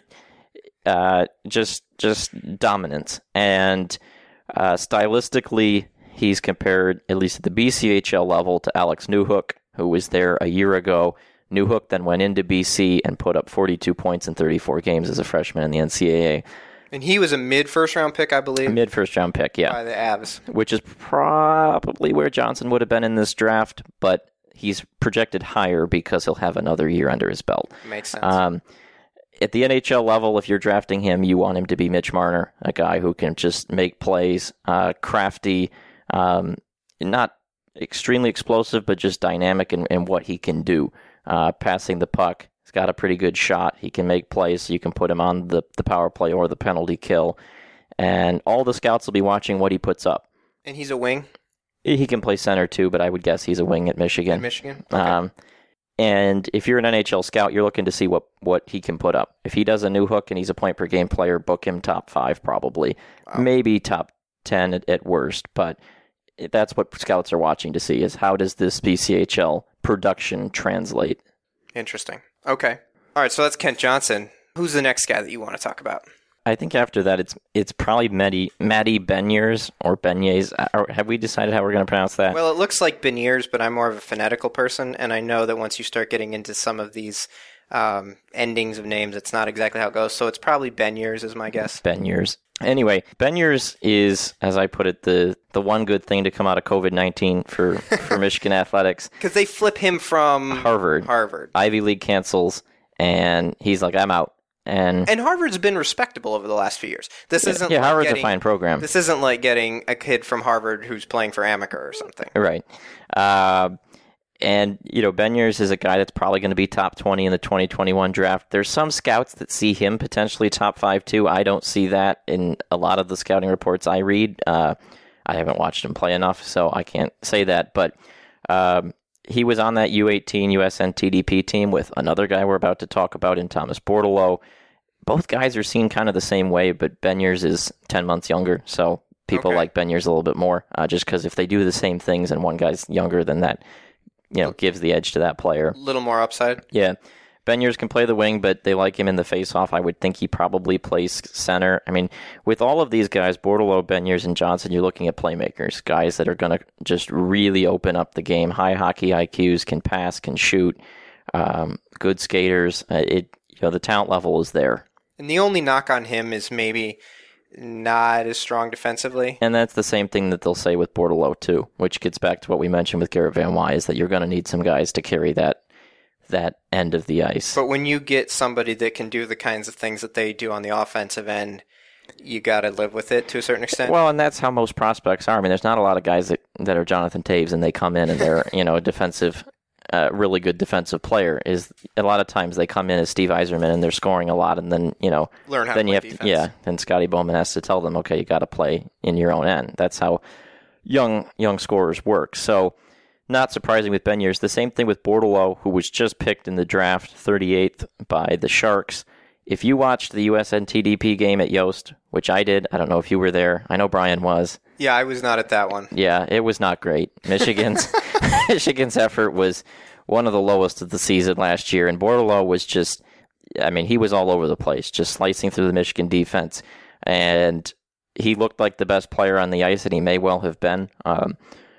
Speaker 2: uh, just just dominance. And uh, stylistically, he's compared, at least at the B C H L level, to Alex Newhook, who was there a year ago. Newhook then went into B C and put up forty-two points in thirty-four games as a freshman in the N C double A.
Speaker 1: And he was a mid-first round pick, I believe.
Speaker 2: A mid-first round pick, yeah.
Speaker 1: By the Avs.
Speaker 2: Which is probably where Johnson would have been in this draft, but he's projected higher because he'll have another year under his belt.
Speaker 1: Makes sense.
Speaker 2: Um, at the N H L level, if you're drafting him, you want him to be Mitch Marner, a guy who can just make plays, uh, crafty, um, not extremely explosive, but just dynamic in, in what he can do. Uh, passing the puck. He's got a pretty good shot. He can make plays, so you can put him on the, the power play or the penalty kill. And all the scouts will be watching what he puts up.
Speaker 1: And he's a wing?
Speaker 2: He can play center too, but I would guess he's a wing at Michigan.
Speaker 1: At Michigan? Okay.
Speaker 2: Um, and if you're an N H L scout, you're looking to see what, what he can put up. If he does a Newhook and he's a point per game player, book him top five probably. Wow. Maybe top ten at, at worst, but that's what scouts are watching to see is how does this B C H L production translate.
Speaker 1: Interesting. Okay. All right, so that's Kent Johnson. Who's the next guy that you want to talk about?
Speaker 2: I think after that, it's it's probably Matty, Matty Beniers or Beignets. Have we decided how we're going to pronounce that?
Speaker 1: Well, it looks like Beniers, but I'm more of a phonetical person, and I know that once you start getting into some of these um, endings of names, it's not exactly how it goes. So it's probably Beniers is my guess.
Speaker 2: Beniers. Anyway, Beniers is, as I put it, the, the one good thing to come out of COVID nineteen for, for Michigan athletics.
Speaker 1: Because they flip him from
Speaker 2: Harvard.
Speaker 1: Harvard.
Speaker 2: Ivy League cancels, and he's like, I'm out. And
Speaker 1: and Harvard's been respectable over the last few years. This
Speaker 2: yeah,
Speaker 1: isn't
Speaker 2: yeah.
Speaker 1: like
Speaker 2: Harvard's
Speaker 1: getting,
Speaker 2: a fine program.
Speaker 1: This isn't like getting a kid from Harvard who's playing for Amica or something.
Speaker 2: Right. Uh, and, you know, Beniers is a guy that's probably going to be top twenty in the twenty twenty-one draft. There's some scouts that see him potentially top five, too. I don't see that in a lot of the scouting reports I read. Uh, I haven't watched him play enough, so I can't say that. But um, he was on that U eighteen U S N T D P team with another guy we're about to talk about in Thomas Bordeleau. Both guys are seen kind of the same way, but Beniers is ten months younger, so people
Speaker 1: okay.
Speaker 2: like Beniers a little bit more, uh, just because if they do the same things and one guy's younger than that, you know, gives the edge to that player.
Speaker 1: A little more upside.
Speaker 2: Yeah. Beniers can play the wing, but they like him in the face-off. I would think he probably plays center. I mean, with all of these guys, Bordeleau, Beniers, and Johnson, you're looking at playmakers, guys that are going to just really open up the game. High hockey I Qs, can pass, can shoot, um, good skaters. Uh, it, you know, the talent level is there.
Speaker 1: And the only knock on him is maybe not as strong defensively.
Speaker 2: And that's the same thing that they'll say with Bordeleau, too, which gets back to what we mentioned with Garrett Van Wy, is that you're going to need some guys to carry that that end of the ice.
Speaker 1: But when you get somebody that can do the kinds of things that they do on the offensive end, you got to live with it to a certain extent.
Speaker 2: Well, and that's how most prospects are. I mean, there's not a lot of guys that, that are Jonathan Taves and they come in and they're, you know, a defensive, uh, really good defensive player. Is a lot of times they come in as Steve Yzerman and they're scoring a lot, and then, you know,
Speaker 1: learn how
Speaker 2: then
Speaker 1: to
Speaker 2: you
Speaker 1: play
Speaker 2: have
Speaker 1: defense.
Speaker 2: to, yeah, then Scotty Bowman has to tell them, okay, you got to play in your own end. That's how young young scorers work. So, not surprising with Beniers. The same thing with Bordeleau, who was just picked in the draft, thirty-eighth by the Sharks. If you watched the U S N T D P game at Yost, which I did, I don't know if you were there. I know Brian was.
Speaker 1: Yeah, I was not at that one.
Speaker 2: Yeah, it was not great. Michigan's Michigan's effort was one of the lowest of the season last year, and Bordeleau was just, I mean, he was all over the place, just slicing through the Michigan defense, and he looked like the best player on the ice, and he may well have been. Um,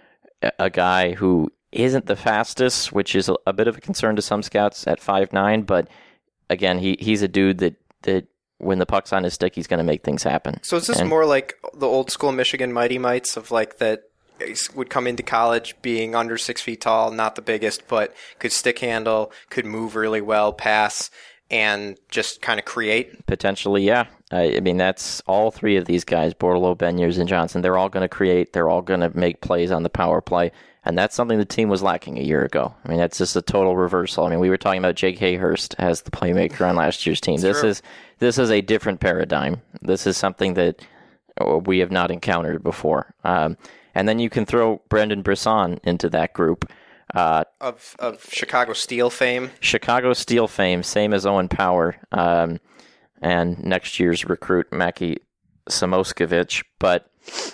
Speaker 2: a guy who isn't the fastest, which is a, a bit of a concern to some scouts at five nine, but again, he, he's a dude that, that when the puck's on his stick, he's going to make things happen.
Speaker 1: So is this
Speaker 2: and,
Speaker 1: more like the old school Michigan Mighty Mites of like that would come into college being under six feet tall, not the biggest, but could stick handle, could move really well, pass, and just kind of create?
Speaker 2: Potentially, yeah. I, I mean, that's all three of these guys, Bordeleau, Beniers, and Johnson. They're all going to create. They're all going to make plays on the power play. And that's something the team was lacking a year ago. I mean, that's just a total reversal. I mean, we were talking about Jake Hayhurst as the playmaker on last year's team. This
Speaker 1: true.
Speaker 2: is this is a different paradigm. This is something that we have not encountered before. Um, and then you can throw Brendan Brisson into that group. Uh,
Speaker 1: of of Chicago Steel fame.
Speaker 2: Chicago Steel fame, same as Owen Power, um, and next year's recruit, Mackie Samoskevich. But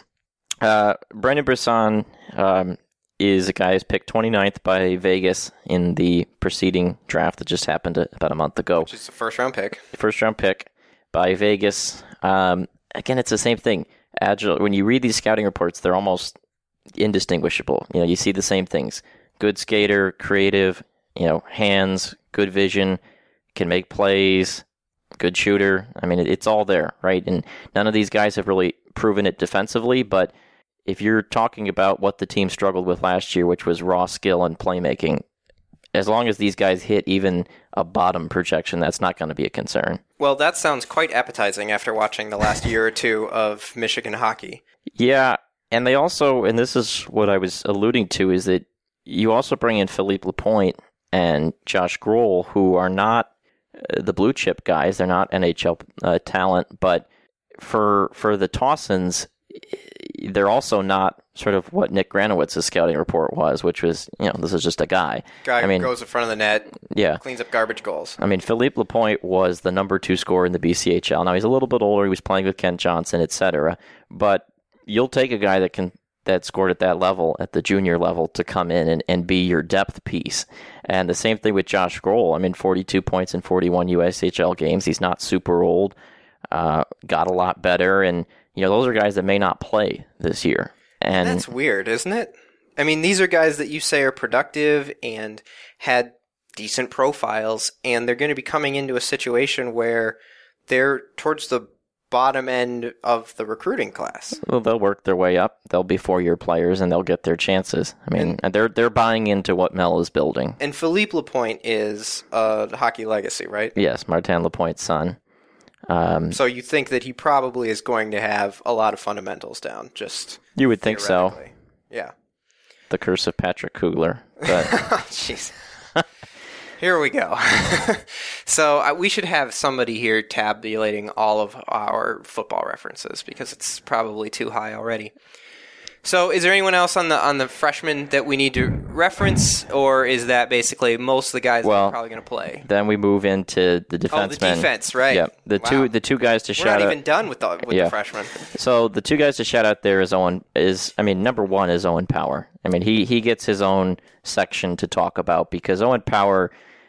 Speaker 2: uh, Brendan Brisson... Um, is a guy who's picked twenty-ninth by Vegas in the preceding draft that just happened about a month ago.
Speaker 1: Which is a first-round pick.
Speaker 2: First-round pick by Vegas. Um, again, it's the same thing. Agile. When you read these scouting reports, they're almost indistinguishable. You know, you see the same things. Good skater, creative, you know, hands, good vision, can make plays, good shooter. I mean, it, it's all there, right? And none of these guys have really proven it defensively, but if you're talking about what the team struggled with last year, which was raw skill and playmaking, as long as these guys hit even a bottom projection, that's not going to be a concern.
Speaker 1: Well, that sounds quite appetizing after watching the last year or two of Michigan hockey.
Speaker 2: Yeah, and they also, and this is what I was alluding to, is that you also bring in Philippe Lapointe and Josh Grohl, who are not uh, the blue chip guys. They're not N H L uh, talent, but for for the Towsons, they're also not sort of what Nick Granowitz's scouting report was, which was, you know, this is just a guy.
Speaker 1: Guy
Speaker 2: I mean,
Speaker 1: who goes in front of the net,
Speaker 2: yeah,
Speaker 1: cleans up garbage goals.
Speaker 2: I mean, Philippe Lapointe was the number two scorer in the B C H L. Now, he's a little bit older. He was playing with Kent Johnson, et cetera. But you'll take a guy that can that scored at that level, at the junior level, to come in and, and be your depth piece. And the same thing with Josh Grohl. I mean, forty-two points in forty-one U S H L games. He's not super old. Uh, got a lot better, and you know, those are guys that may not play this year. And
Speaker 1: that's weird, isn't it? I mean, these are guys that you say are productive and had decent profiles, and they're going to be coming into a situation where they're towards the bottom end of the recruiting class.
Speaker 2: Well, they'll work their way up. They'll be four-year players, and they'll get their chances. I mean, and they're they're buying into what Mel is building.
Speaker 1: And Philippe Lapointe is a hockey legacy, right?
Speaker 2: Yes, Martin Lapointe's son. Um,
Speaker 1: so you think that he probably is going to have a lot of fundamentals down, just
Speaker 2: you would think so.
Speaker 1: Yeah.
Speaker 2: The curse of Patrick Kugler. But
Speaker 1: jeez. Here we go. So uh, we should have somebody here tabulating all of our football references because it's probably too high already. So is there anyone else on the on the freshmen that we need to reference, or is that basically most of the guys
Speaker 2: well,
Speaker 1: that are probably going to play?
Speaker 2: Then we move into the defensemen.
Speaker 1: Oh, the defense, right.
Speaker 2: Yeah, the
Speaker 1: wow.
Speaker 2: two the two guys to
Speaker 1: We're
Speaker 2: shout
Speaker 1: out. We're
Speaker 2: out.
Speaker 1: not even done with the with
Speaker 2: yeah.
Speaker 1: the freshmen.
Speaker 2: So the two guys to shout out there is Owen is I mean number one is Owen Power. I mean he he gets his own section to talk about because Owen Power,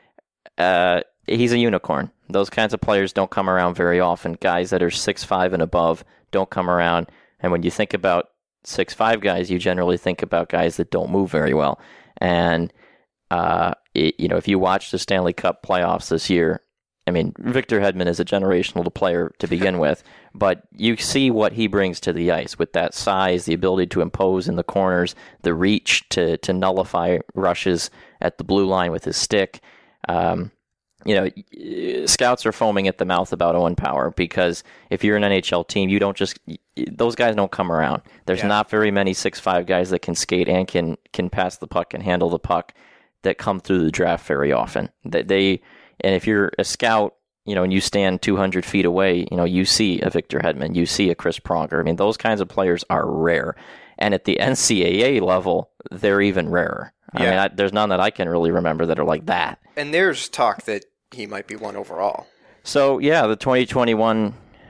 Speaker 2: uh, he's a unicorn. Those kinds of players don't come around very often. Guys that are six five and above don't come around. And when you think about six five guys, you generally think about guys that don't move very well. And, uh, it, you know, if you watch the Stanley Cup playoffs this year, I mean, Victor Hedman is a generational player to begin with, but you see what he brings to the ice with that size, the ability to impose in the corners, the reach to, to nullify rushes at the blue line with his stick. Um, You know, scouts are foaming at the mouth about Owen Power because if you're an N H L team, you don't just those guys don't come around. There's
Speaker 1: yeah.
Speaker 2: not very many six five guys that can skate and can can pass the puck and handle the puck that come through the draft very often. That they and if you're a scout, you know, and you stand two hundred feet away, you know, you see a Victor Hedman, you see a Chris Pronger. I mean, those kinds of players are rare, and at the N C double A level, they're even rarer. I
Speaker 1: yeah.
Speaker 2: mean, I, there's none that I can really remember that are like that.
Speaker 1: And there's talk that he might be one overall.
Speaker 2: So, yeah, the twenty twenty-one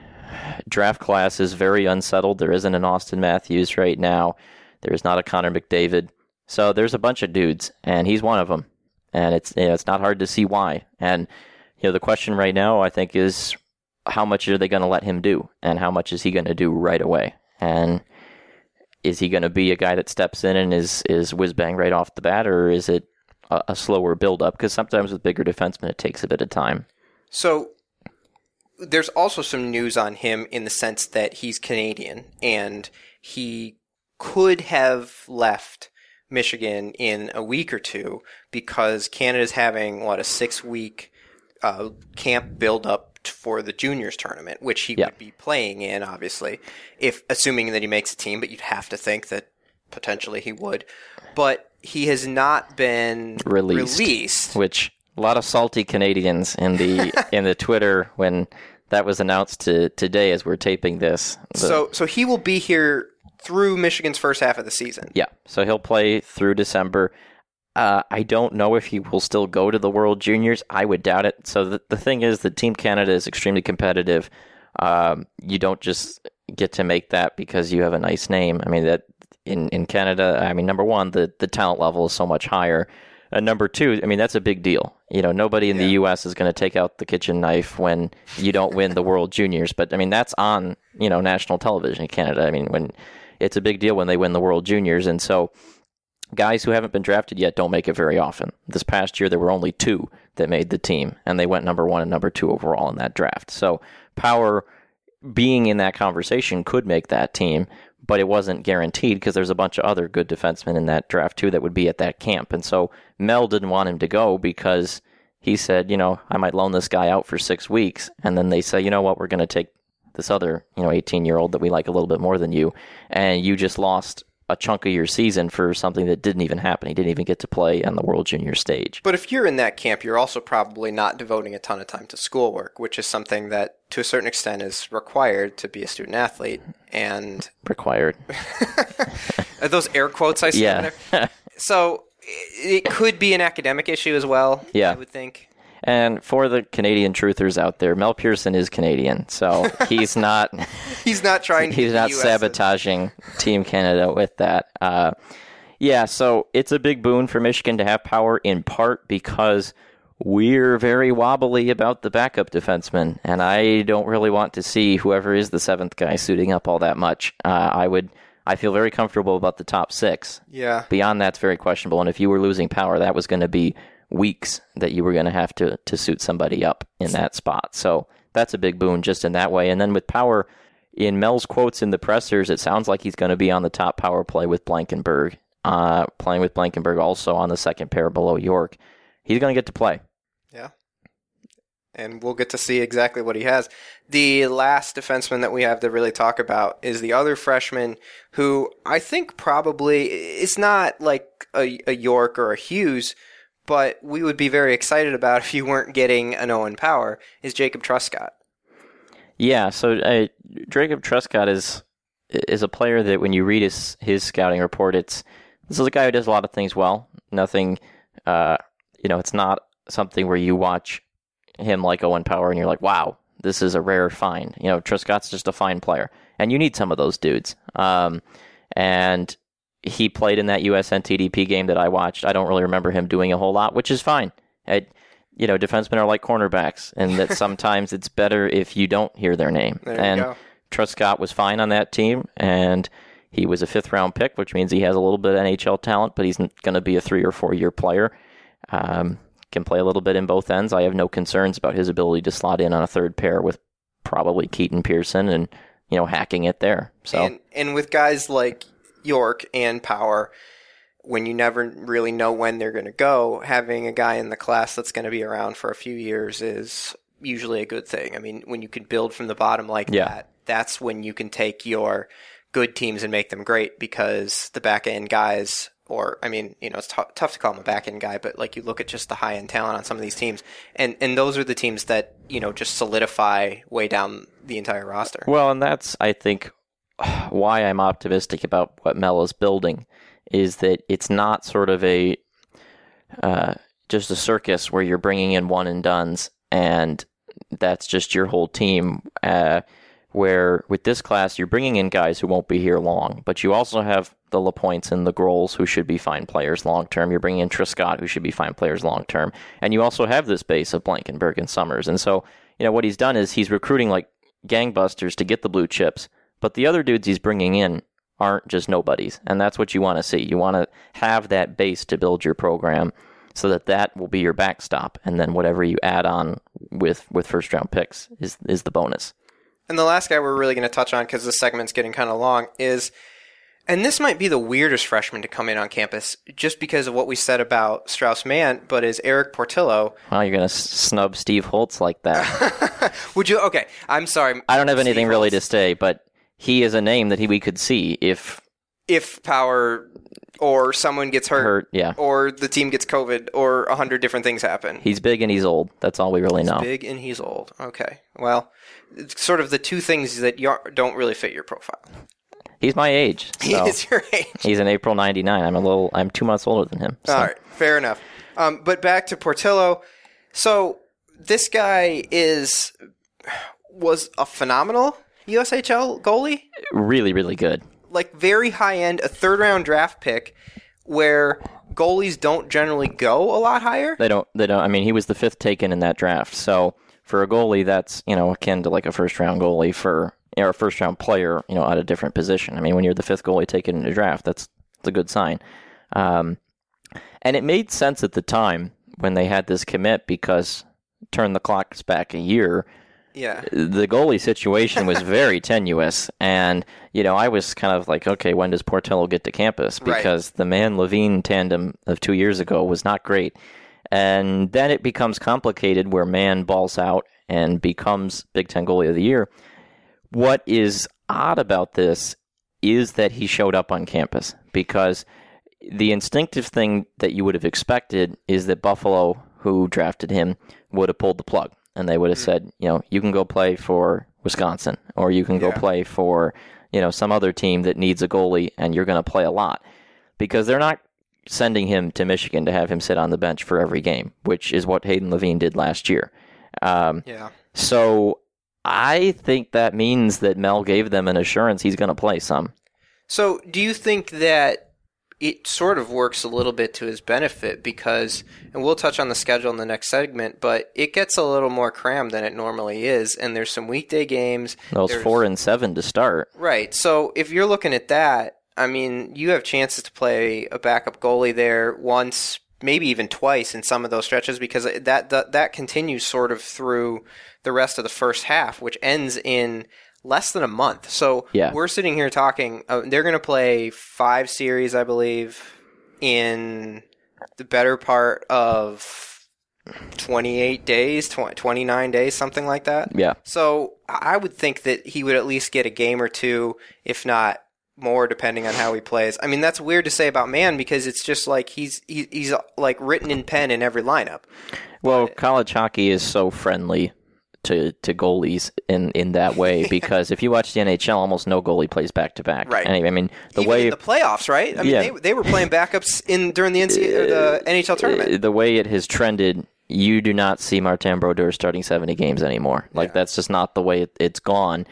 Speaker 2: draft class is very unsettled. There isn't an Austin Matthews right now. There's not a Connor McDavid. So there's a bunch of dudes, and he's one of them. And it's you know, it's not hard to see why. And you know, the question right now, I think, is how much are they going to let him do? And how much is he going to do right away? And is he going to be a guy that steps in and is, is whiz-bang right off the bat, or is it a, a slower build-up? Because sometimes with bigger defensemen, it takes a bit of time.
Speaker 1: So there's also some news on him in the sense that he's Canadian, and he could have left Michigan in a week or two because Canada's having, what, a six-week uh, camp build-up for the juniors tournament, which he
Speaker 2: yeah.
Speaker 1: would be playing in, obviously, if assuming that he makes a team, but you'd have to think that potentially he would. But he has not been
Speaker 2: released,
Speaker 1: released.
Speaker 2: Which a lot of salty Canadians in the in the Twitter when that was announced to, today as we're taping this. The,
Speaker 1: so so he will be here through Michigan's first half of the season.
Speaker 2: Yeah, so he'll play through December. Uh, I don't know if he will still go to the World Juniors. I would doubt it. So the, the thing is that Team Canada is extremely competitive. Um, you don't just get to make that because you have a nice name. I mean, that in, in Canada, I mean, number one, the, the talent level is so much higher. And number two, I mean, that's a big deal. You know, nobody in yeah. the U S is going to take out the kitchen knife when you don't win the World Juniors. But, I mean, that's on, you know, national television in Canada. I mean, when it's a big deal when they win the World Juniors. And so guys who haven't been drafted yet don't make it very often. This past year, there were only two that made the team, and they went number one and number two overall in that draft. So Power being in that conversation could make that team, but it wasn't guaranteed because there's a bunch of other good defensemen in that draft, too, that would be at that camp. And so Mel didn't want him to go because he said, you know, I might loan this guy out for six weeks, and then they say, you know what, we're going to take this other, you know, eighteen-year-old that we like a little bit more than you, and you just lost a chunk of your season for something that didn't even happen. He didn't even get to play on the World Junior stage.
Speaker 1: But if you're in that camp, you're also probably not devoting a ton of time to schoolwork, which is something that, to a certain extent, is required to be a student athlete. And
Speaker 2: required.
Speaker 1: Are those air quotes I see
Speaker 2: yeah.
Speaker 1: there? So it could be an academic issue as well,
Speaker 2: yeah.
Speaker 1: I would think.
Speaker 2: And for the Canadian truthers out there, Mel Pearson is Canadian, so he's not
Speaker 1: he's not trying to
Speaker 2: he's not
Speaker 1: U S
Speaker 2: sabotaging Team Canada with that. Uh, yeah, so it's a big boon for Michigan to have Power, in part because we're very wobbly about the backup defenseman, and I don't really want to see whoever is the seventh guy suiting up all that much. Uh, I would. I feel very comfortable about the top six.
Speaker 1: Yeah.
Speaker 2: Beyond that's very questionable, and if you were losing Power, that was going to be weeks that you were going to have to to suit somebody up in that spot. So that's a big boon just in that way. And then with Power, in Mel's quotes in the pressers, it sounds like he's going to be on the top power play with Blankenberg, uh, playing with Blankenberg also on the second pair below York. He's going to get to play.
Speaker 1: Yeah. And we'll get to see exactly what he has. The last defenseman that we have to really talk about is the other freshman who I think probably is not like a, a York or a Hughes, but we would be very excited about if you weren't getting an Owen Power, is Jacob Truscott.
Speaker 2: Yeah, so uh, Jacob Truscott is is a player that when you read his, his scouting report, it's this is a guy who does a lot of things well. Nothing, uh, you know, it's not something where you watch him like Owen Power and you're like, wow, this is a rare find. You know, Truscott's just a fine player, and you need some of those dudes. Um, and he played in that U S N T D P game that I watched. I don't really remember him doing a whole lot, which is fine. I, you know, defensemen are like cornerbacks, and that sometimes it's better if you don't hear their name.
Speaker 1: There
Speaker 2: and
Speaker 1: you go.
Speaker 2: Truscott was fine on that team, and he was a fifth-round pick, which means he has a little bit of N H L talent, but he's going to be a three- or four-year player. Um, can play a little bit in both ends. I have no concerns about his ability to slot in on a third pair with probably Keaton Pearson and, you know, hacking it there. So
Speaker 1: and, and with guys like York and Power, when you never really know when they're going to go, having a guy in the class that's going to be around for a few years is usually a good thing. I mean, when you can build from the bottom like
Speaker 2: yeah.
Speaker 1: that, that's when you can take your good teams and make them great, because the back end guys, or I mean, you know, it's t- tough to call him a back end guy, but like you look at just the high end talent on some of these teams, and, and those are the teams that, you know, just solidify way down the entire roster.
Speaker 2: Well, and that's, I think, why I'm optimistic about what Mel is building, is that it's not sort of a uh, just a circus where you're bringing in one and dones and that's just your whole team. Uh, where with this class, you're bringing in guys who won't be here long, but you also have the LaPointes and the Grolls who should be fine players long term. You're bringing in Truscott, who should be fine players long term, and you also have this base of Blankenberg and Summers. And so, you know, what he's done is he's recruiting like gangbusters to get the blue chips. But the other dudes he's bringing in aren't just nobodies, and that's what you want to see. You want to have that base to build your program so that that will be your backstop, and then whatever you add on with, with first-round picks is is the bonus.
Speaker 1: And the last guy we're really going to touch on, because this segment's getting kind of long, is And this might be the weirdest freshman to come in on campus, just because of what we said about Strauss-Mann, but is Eric Portillo.
Speaker 2: Wow, you're going to snub Steve Holtz like that.
Speaker 1: Would you? Okay, I'm sorry.
Speaker 2: I don't have anything
Speaker 1: Steve
Speaker 2: really
Speaker 1: Holtz.
Speaker 2: to say, but he is a name that he, we could see if...
Speaker 1: If Power or someone gets hurt,
Speaker 2: hurt yeah.
Speaker 1: or the team gets COVID, or a hundred different things happen.
Speaker 2: He's big and he's old. That's all we really
Speaker 1: he's
Speaker 2: know.
Speaker 1: Big and he's old. Okay. Well, it's sort of the two things that you don't really fit your profile.
Speaker 2: He's my age. So
Speaker 1: He is your age.
Speaker 2: He's in April ninety-nine. I'm a little. I'm two months older than him. So.
Speaker 1: All right, fair enough. Um, but back to Portillo. So this guy is was a phenomenal U S H L goalie.
Speaker 2: Really, really good.
Speaker 1: Like very high end, a third round draft pick, where goalies don't generally go a lot higher.
Speaker 2: They don't. They don't. I mean, he was the fifth taken in that draft. So for a goalie, that's you know akin to like a first round goalie for. Or a first-round player, you know, at a different position. I mean, when you're the fifth goalie taken in a draft, that's, that's a good sign. Um, and it made sense at the time when they had this commit because turn the clocks back a year.
Speaker 1: Yeah.
Speaker 2: The goalie situation was very tenuous, and you know, I was kind of like, okay, when does Portillo get to campus? Because right. the Mann-Levine tandem of two years ago was not great, and then it becomes complicated where Mann balls out and becomes Big Ten Goalie of the Year. What is odd about this is that he showed up on campus because the instinctive thing that you would have expected is that Buffalo, who drafted him, would have pulled the plug and they would have mm-hmm. said, you know, you can go play for Wisconsin or you can go yeah. play for, you know, some other team that needs a goalie and you're going to play a lot because they're not sending him to Michigan to have him sit on the bench for every game, which is what Hayden Levine did last year. Um,
Speaker 1: yeah.
Speaker 2: So I think that means that Mel gave them an assurance he's going to play some.
Speaker 1: So do you think that it sort of works a little bit to his benefit because, and we'll touch on the schedule in the next segment, but it gets a little more crammed than it normally is, and there's some weekday games.
Speaker 2: Those four and seven to start.
Speaker 1: Right. So if you're looking at that, I mean, you have chances to play a backup goalie there once, maybe even twice in some of those stretches because that that, that continues sort of through the rest of the first half, which ends in less than a month. So
Speaker 2: yeah.
Speaker 1: we're sitting here talking, uh, they're going to play five series, I believe, in the better part of twenty-eight days, twenty-nine days, something like that.
Speaker 2: Yeah.
Speaker 1: So I would think that he would at least get a game or two, if not more, depending on how he plays. I mean, that's weird to say about Mann because it's just like he's he, he's like written in pen in every lineup.
Speaker 2: Well,
Speaker 1: but,
Speaker 2: college hockey is so friendly to, to goalies in, in that way because if you watch the N H L, almost no goalie plays back to back.
Speaker 1: Right.
Speaker 2: Anyway, I mean the
Speaker 1: Even
Speaker 2: way
Speaker 1: in the playoffs, right? I mean,
Speaker 2: yeah.
Speaker 1: they they were playing backups in during the N C A A, or the N H L tournament.
Speaker 2: The way it has trended, you do not see Martin Brodeur starting seventy games anymore. Like yeah. that's just not the way it, it's gone.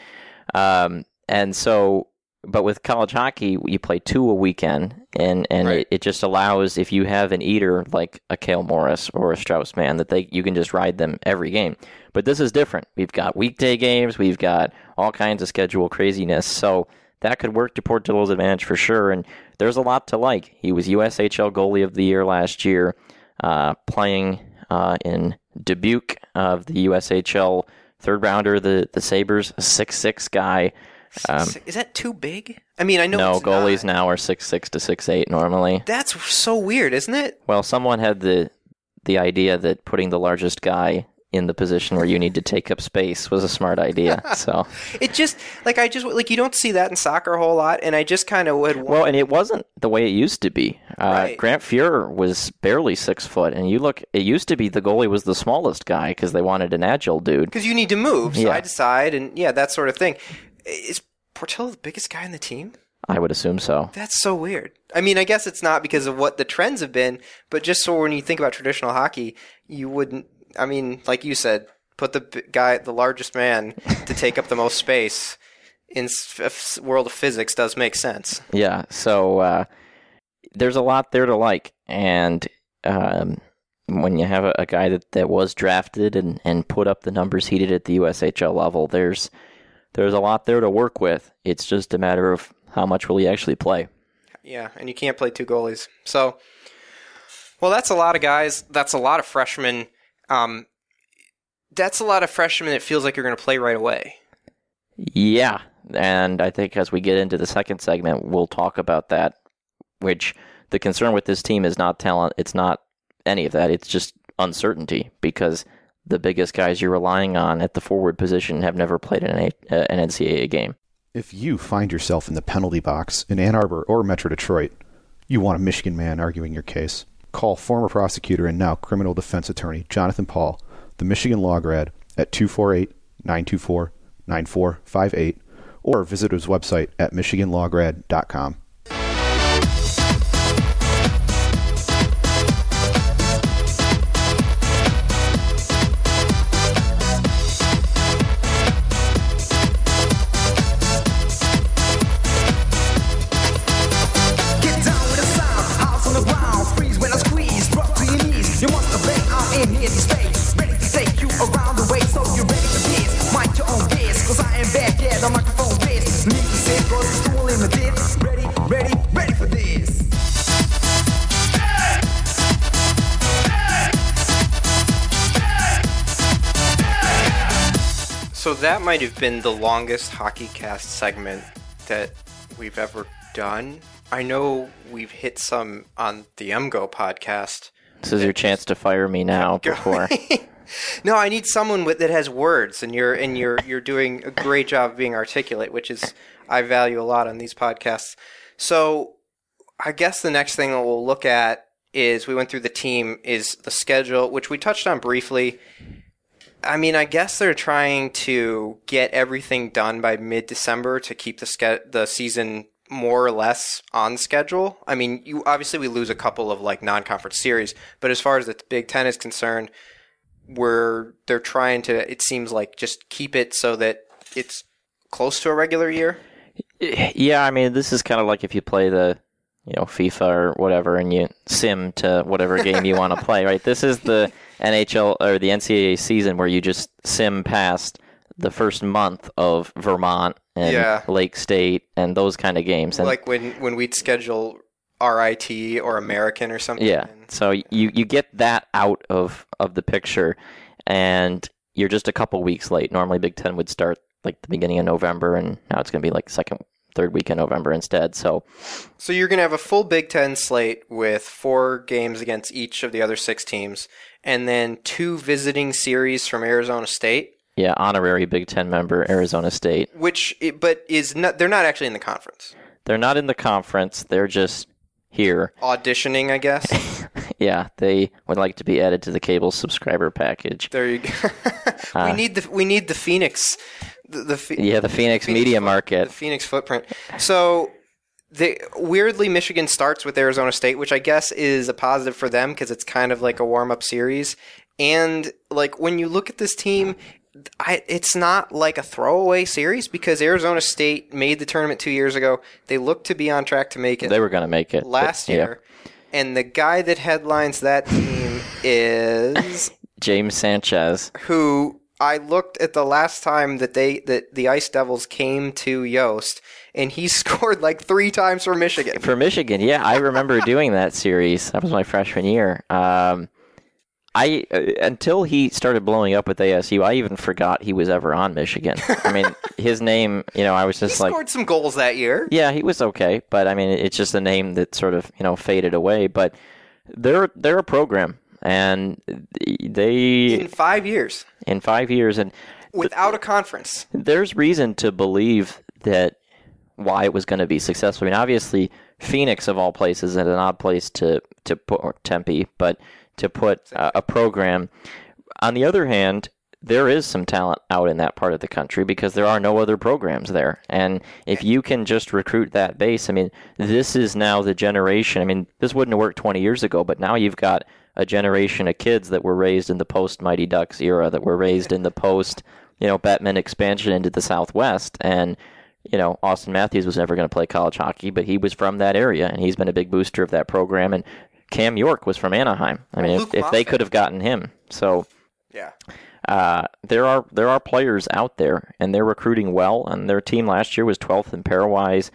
Speaker 2: Um, and so. But with college hockey, you play two a weekend, and, and
Speaker 1: right.
Speaker 2: it, it just allows, if you have an eater like a Cale Morris or a Strauss-Mann, that they you can just ride them every game. But this is different. We've got weekday games. We've got all kinds of schedule craziness. So that could work to Portillo's advantage for sure, and there's a lot to like. He was U S H L Goalie of the Year last year, uh, playing uh, in Dubuque of the U S H L third rounder, the, the Sabres, a six six guy.
Speaker 1: Um, is that too big? I mean, I know
Speaker 2: no
Speaker 1: it's
Speaker 2: goalies
Speaker 1: not.
Speaker 2: now are six six to six eight normally.
Speaker 1: That's so weird, isn't it?
Speaker 2: Well, someone had the the idea that putting the largest guy in the position where you need to take up space was a smart idea. So
Speaker 1: it just like I just like you don't see that in soccer a whole lot, and I just kind of would.
Speaker 2: Well, and it wasn't the way it used to be. Uh,
Speaker 1: right.
Speaker 2: Grant Fuhrer was barely six foot, and you look. It used to be the goalie was the smallest guy because they wanted an agile dude.
Speaker 1: Because you need to move
Speaker 2: yeah.
Speaker 1: side to side, and yeah, that sort of thing. Is Portillo the biggest guy on the team?
Speaker 2: I would assume so.
Speaker 1: That's so weird. I mean, I guess it's not because of what the trends have been, but just so when you think about traditional hockey, you wouldn't. I mean, like you said, put the guy, the largest man, to take up the most space in f- world of physics does make sense.
Speaker 2: Yeah. So uh, there's a lot there to like, and um, when you have a, a guy that, that was drafted and, and put up the numbers he did at the U S H L level, there's there's a lot there to work with. It's just a matter of how much will he actually play.
Speaker 1: Yeah, and you can't play two goalies. So, well, that's a lot of guys. That's a lot of freshmen. Um, that's a lot of freshmen that feels like you're going to play right away.
Speaker 2: Yeah, And I think as we get into the second segment, we'll talk about that, which the concern with this team is not talent. It's not any of that. It's just uncertainty because the biggest guys you're relying on at the forward position have never played in an, uh, an N C double A game.
Speaker 3: If you find yourself in the penalty box in Ann Arbor or Metro Detroit, you want a Michigan man arguing your case. Call former prosecutor and now criminal defense attorney Jonathan Paul, the Michigan Law Grad, at two four eight, nine two four, nine four five eight or visit his website at michigan law grad dot com.
Speaker 1: So that might have been the longest HockeyCast segment that we've ever done. I know we've hit some on the M Go podcast.
Speaker 2: This is your chance to fire me now before.
Speaker 1: No, I need someone with, that has words, and you're and you're you're doing a great job of being articulate, which is I value a lot on these podcasts. So I guess the next thing that we'll look at is we went through the team is the schedule, which we touched on briefly. I mean, I guess they're trying to get everything done by mid-December to keep the ske- the season more or less on schedule. I mean, you obviously we lose a couple of like non-conference series, but as far as the Big Ten is concerned, we're they're trying to. It seems like just keep it so that it's close to a regular year.
Speaker 2: Yeah, I mean, this is kind of like if you play the, you know, FIFA or whatever, and you sim to whatever game you want to play, right? This is the N H L or the N C double A season where you just sim past the first month of Vermont and
Speaker 1: Yeah.
Speaker 2: Lake State and those kind of games. And
Speaker 1: Like when, when we'd schedule R I T or American or something.
Speaker 2: yeah, so you, you get that out of, of the picture, and you're just a couple weeks late. Normally Big Ten would start like the beginning of November, and now it's going to be like second, third week in November instead. So
Speaker 1: So you're going to have a full Big Ten slate with four games against each of the other six teams, and then two visiting series from Arizona State.
Speaker 2: yeah, honorary Big Ten member, Arizona State.
Speaker 1: Which, but is not, they're not actually in the conference.
Speaker 2: They're not in the conference. They're just here.
Speaker 1: Auditioning, I guess.
Speaker 2: Yeah, they would like to be added to the cable subscriber package.
Speaker 1: There you go. we
Speaker 2: Uh,
Speaker 1: need the we need the Phoenix, the, the Phe-
Speaker 2: Yeah, the Phoenix,
Speaker 1: Phoenix
Speaker 2: media
Speaker 1: foot-
Speaker 2: market.
Speaker 1: the Phoenix footprint. So, they weirdly Michigan starts with Arizona State, which I guess is a positive for them because it's kind of like a warm up series. And like when you look at this team, I, it's not like a throwaway series because Arizona State made the tournament two years ago. They look to be on track to make it
Speaker 2: They were going to make it.
Speaker 1: last
Speaker 2: but, yeah.
Speaker 1: year. And the guy that headlines that team is
Speaker 2: James Sanchez.
Speaker 1: who I looked at the last time that they that the Ice Devils came to Yost, and he scored like three times for Michigan.
Speaker 2: For Michigan, yeah, I remember doing that series. That was my freshman year. Um, I uh, until he started blowing up with A S U, I even forgot he was ever on Michigan. I mean, his name, you know, I was
Speaker 1: He
Speaker 2: just like,
Speaker 1: scored some goals that year.
Speaker 2: yeah, he was okay, but I mean, it's just a name that sort of, you know, faded away. But they're they're a program, and they
Speaker 1: In five years,
Speaker 2: in five years, and
Speaker 1: without a conference.
Speaker 2: there's reason to believe that why it was going to be successful. I mean, obviously, Phoenix of all places is an odd place to to put or Tempe, but to put uh, a program. On the other hand, there is some talent out in that part of the country because there are no other programs there. And if you can just recruit that base, I mean, this is now the generation. I mean, this wouldn't have worked twenty years ago, but now you've got a generation of kids that were raised in the post-Mighty Ducks era, that were raised in the post, you know, Batman expansion into the Southwest. And, you know, Austin Matthews was never going to play college hockey, but he was from that area, and he's been a big booster of that program. And Cam York was from Anaheim. I mean,
Speaker 1: Luke
Speaker 2: if, if they
Speaker 1: Moffett.
Speaker 2: could have gotten him. So
Speaker 1: Yeah.
Speaker 2: uh, there are there are players out there, and they're recruiting well, and their team last year was twelfth in pairwise.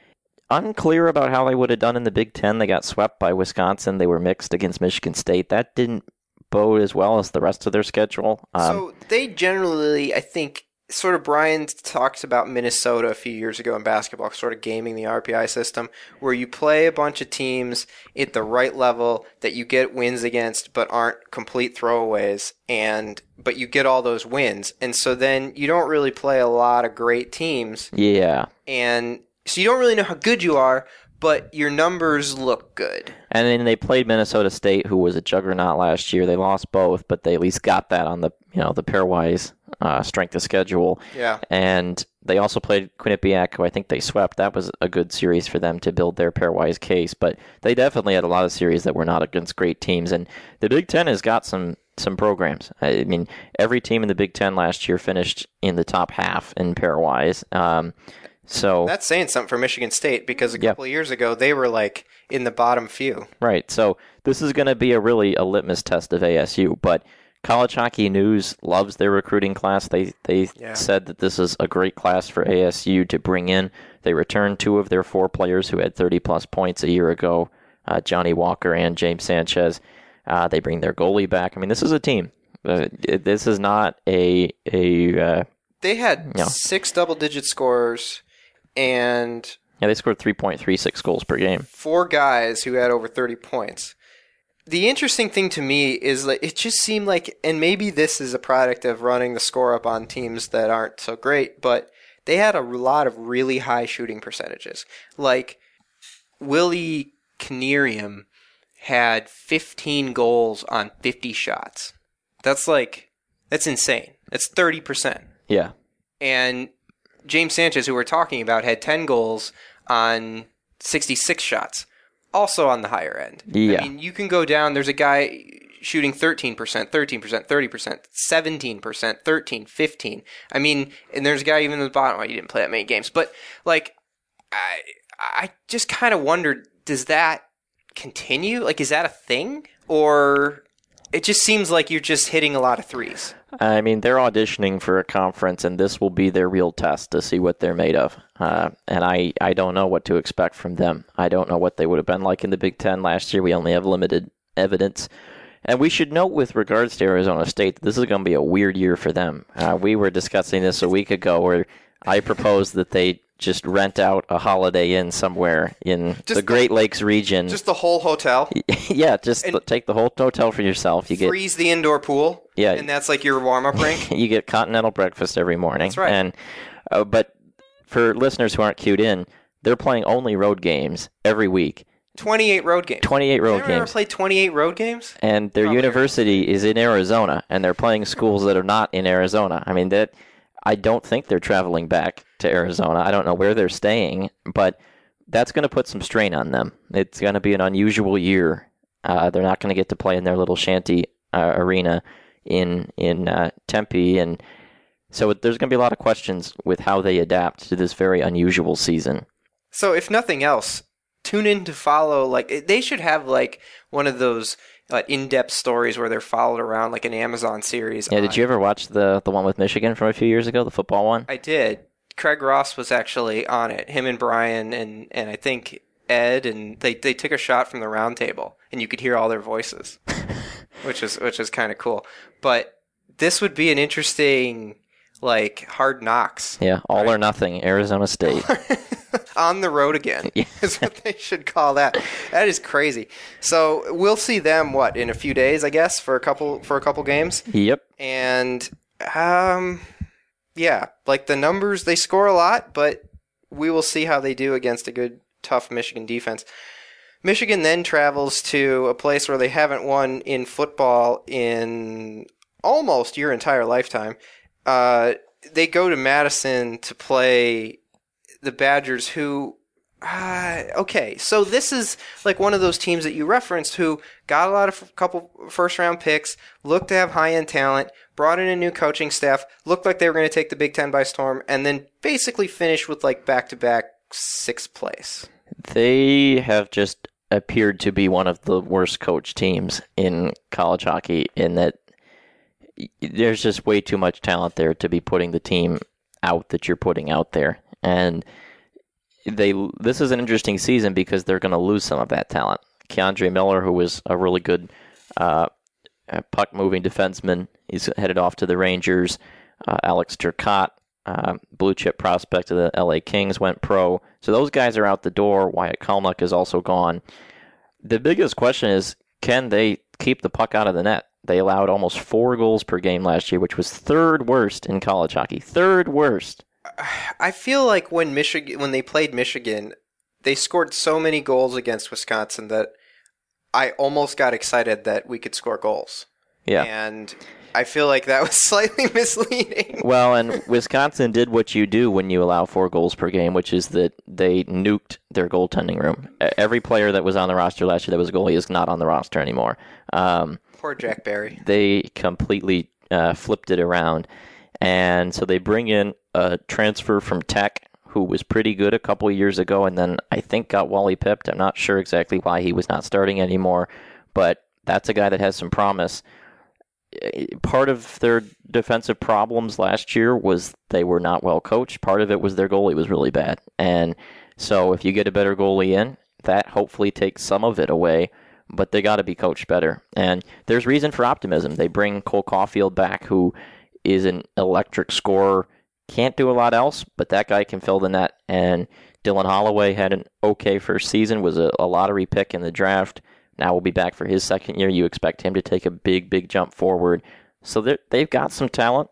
Speaker 2: Unclear about how they would have done in the Big Ten. They got swept by Wisconsin. They were mixed against Michigan State. That didn't bode as well as the rest of their schedule. Um,
Speaker 1: So they generally, I think, sort of Brian talked about Minnesota a few years ago in basketball, sort of gaming the R P I system, where you play a bunch of teams at the right level that you get wins against but aren't complete throwaways, and but you get all those wins. And so then you don't really play a lot of great teams.
Speaker 2: Yeah.
Speaker 1: And so you don't really know how good you are, but your numbers look good.
Speaker 2: And then they played Minnesota State, who was a juggernaut last year. They lost both, but they at least got that on the you know the pairwise uh, strength of schedule.
Speaker 1: Yeah.
Speaker 2: And they also played Quinnipiac, who I think they swept. That was a good series for them to build their pairwise case. But they definitely had a lot of series that were not against great teams. And the Big Ten has got some some programs. I mean, every team in the Big Ten last year finished in the top half in pairwise. Um, So
Speaker 1: that's saying something for Michigan State, because a
Speaker 2: yeah.
Speaker 1: couple of years ago they were like in the bottom few.
Speaker 2: Right. So this is going to be a really a litmus test of A S U. But College Hockey News loves their recruiting class. They they
Speaker 1: yeah.
Speaker 2: said that this is a great class for A S U to bring in. They returned two of their four players who had thirty plus points a year ago, uh, Johnny Walker and James Sanchez. Uh, they bring their goalie back. I mean, this is a team. Uh, this is not a a. Uh,
Speaker 1: they had
Speaker 2: you know,
Speaker 1: six double digit scorers. And
Speaker 2: yeah, they scored three point three six goals per game.
Speaker 1: Four guys who had over thirty points. The interesting thing to me is that it just seemed like, and maybe this is a product of running the score up on teams that aren't so great, but they had a lot of really high shooting percentages. Like, Willie Knerium had fifteen goals on fifty shots. That's like, that's insane. That's thirty percent.
Speaker 2: Yeah.
Speaker 1: And James Sanchez, who we're talking about, had ten goals on sixty-six shots, also on the higher end.
Speaker 2: Yeah.
Speaker 1: I mean, you can go down. There's a guy shooting thirteen percent, thirteen percent, thirty percent, seventeen percent, thirteen, fifteen. I mean, and there's a guy even at the bottom. Well, he didn't play that many games. But, like, I, I just kind of wondered, does that continue? Like, is that a thing? Or it just seems like you're just hitting a lot of threes.
Speaker 2: I mean, they're auditioning for a conference, and this will be their real test to see what they're made of. Uh, and I, I don't know what to expect from them. I don't know what they would have been like in the Big Ten last year. We only have limited evidence. And we should note with regards to Arizona State that this is going to be a weird year for them. Uh, we were discussing this a week ago where I proposed that they just rent out a Holiday Inn somewhere in
Speaker 1: just
Speaker 2: the Great Lakes region.
Speaker 1: Just the whole hotel?
Speaker 2: Yeah, just
Speaker 1: and
Speaker 2: take the whole hotel for yourself. You
Speaker 1: freeze
Speaker 2: get,
Speaker 1: the indoor pool?
Speaker 2: Yeah.
Speaker 1: And that's like your warm-up rink?
Speaker 2: You get continental breakfast every morning.
Speaker 1: That's right.
Speaker 2: And, uh, but for listeners who aren't cued in, they're playing only road games every week.
Speaker 1: twenty-eight road games.
Speaker 2: twenty-eight road
Speaker 1: Have
Speaker 2: games.
Speaker 1: Ever played twenty-eight road games?
Speaker 2: And their
Speaker 1: Probably
Speaker 2: university is in Arizona, and they're playing schools that are not in Arizona. I mean, that I don't think they're traveling back to Arizona. I don't know where they're staying, but that's going to put some strain on them. It's going to be an unusual year. Uh, they're not going to get to play in their little shanty uh, arena in in uh, Tempe, and so there's going to be a lot of questions with how they adapt to this very unusual season.
Speaker 1: So, if nothing else, tune in to follow. Like, they should have like one of those uh, in-depth stories where they're followed around, like an Amazon series.
Speaker 2: Yeah,
Speaker 1: on.
Speaker 2: did you ever watch the the one with Michigan from a few years ago, the football one?
Speaker 1: I did. Craig Ross was actually on it. Him and Brian and, and I think Ed, and they, they took a shot from the round table, and you could hear all their voices, which is which is kind of cool. But this would be an interesting, like, Hard Knocks.
Speaker 2: Yeah, all
Speaker 1: right?
Speaker 2: or nothing, Arizona State.
Speaker 1: On the road again is what they should call that. That is crazy. So we'll see them what in a few days, I guess, for a couple for a couple games.
Speaker 2: Yep.
Speaker 1: And um, yeah, like the numbers, they score a lot, but we will see how they do against a good, tough Michigan defense. Michigan then travels to a place where they haven't won in football in almost your entire lifetime. Uh, they go to Madison to play the Badgers, who, uh, okay, so this is like one of those teams that you referenced who got a lot of couple first-round picks, looked to have high-end talent, brought in a new coaching staff, looked like they were going to take the Big Ten by storm, and then basically finished with like back-to-back sixth place.
Speaker 2: They have just appeared to be one of the worst coach teams in college hockey in that there's just way too much talent there to be putting the team out that you're putting out there. And they this is an interesting season because they're going to lose some of that talent. Keandre Miller, who was a really good uh, puck-moving defenseman, he's headed off to the Rangers. Uh, Alex Turcotte uh, blue chip prospect of the L A Kings, went pro. So those guys are out the door. Wyatt Kalmuck is also gone. The biggest question is, can they keep the puck out of the net? They allowed almost four goals per game last year, which was third worst in college hockey. Third worst.
Speaker 1: I feel like when Michigan, when they played Michigan, they scored so many goals against Wisconsin that I almost got excited that we could score goals.
Speaker 2: Yeah.
Speaker 1: And I feel like that was slightly misleading.
Speaker 2: Well, and Wisconsin did what you do when you allow four goals per game, which is that they nuked their goaltending room. Every player that was on the roster last year that was a goalie is not on the roster anymore. Um,
Speaker 1: Poor Jack Barry.
Speaker 2: They completely uh, flipped it around. And so they bring in a transfer from Tech who was pretty good a couple of years ago and then I think got Wally pipped. I'm not sure exactly why he was not starting anymore, but that's a guy that has some promise. Part of their defensive problems last year was they were not well coached. Part of it was their goalie was really bad. And so if you get a better goalie in, that hopefully takes some of it away. But they got to be coached better. And there's reason for optimism. They bring Cole Caulfield back, who is an electric scorer. Can't do a lot else, but that guy can fill the net. And Dylan Holloway had an okay first season, was a, a lottery pick in the draft. Now we'll be back for his second year. You expect him to take a big, big jump forward. So they've got some talent,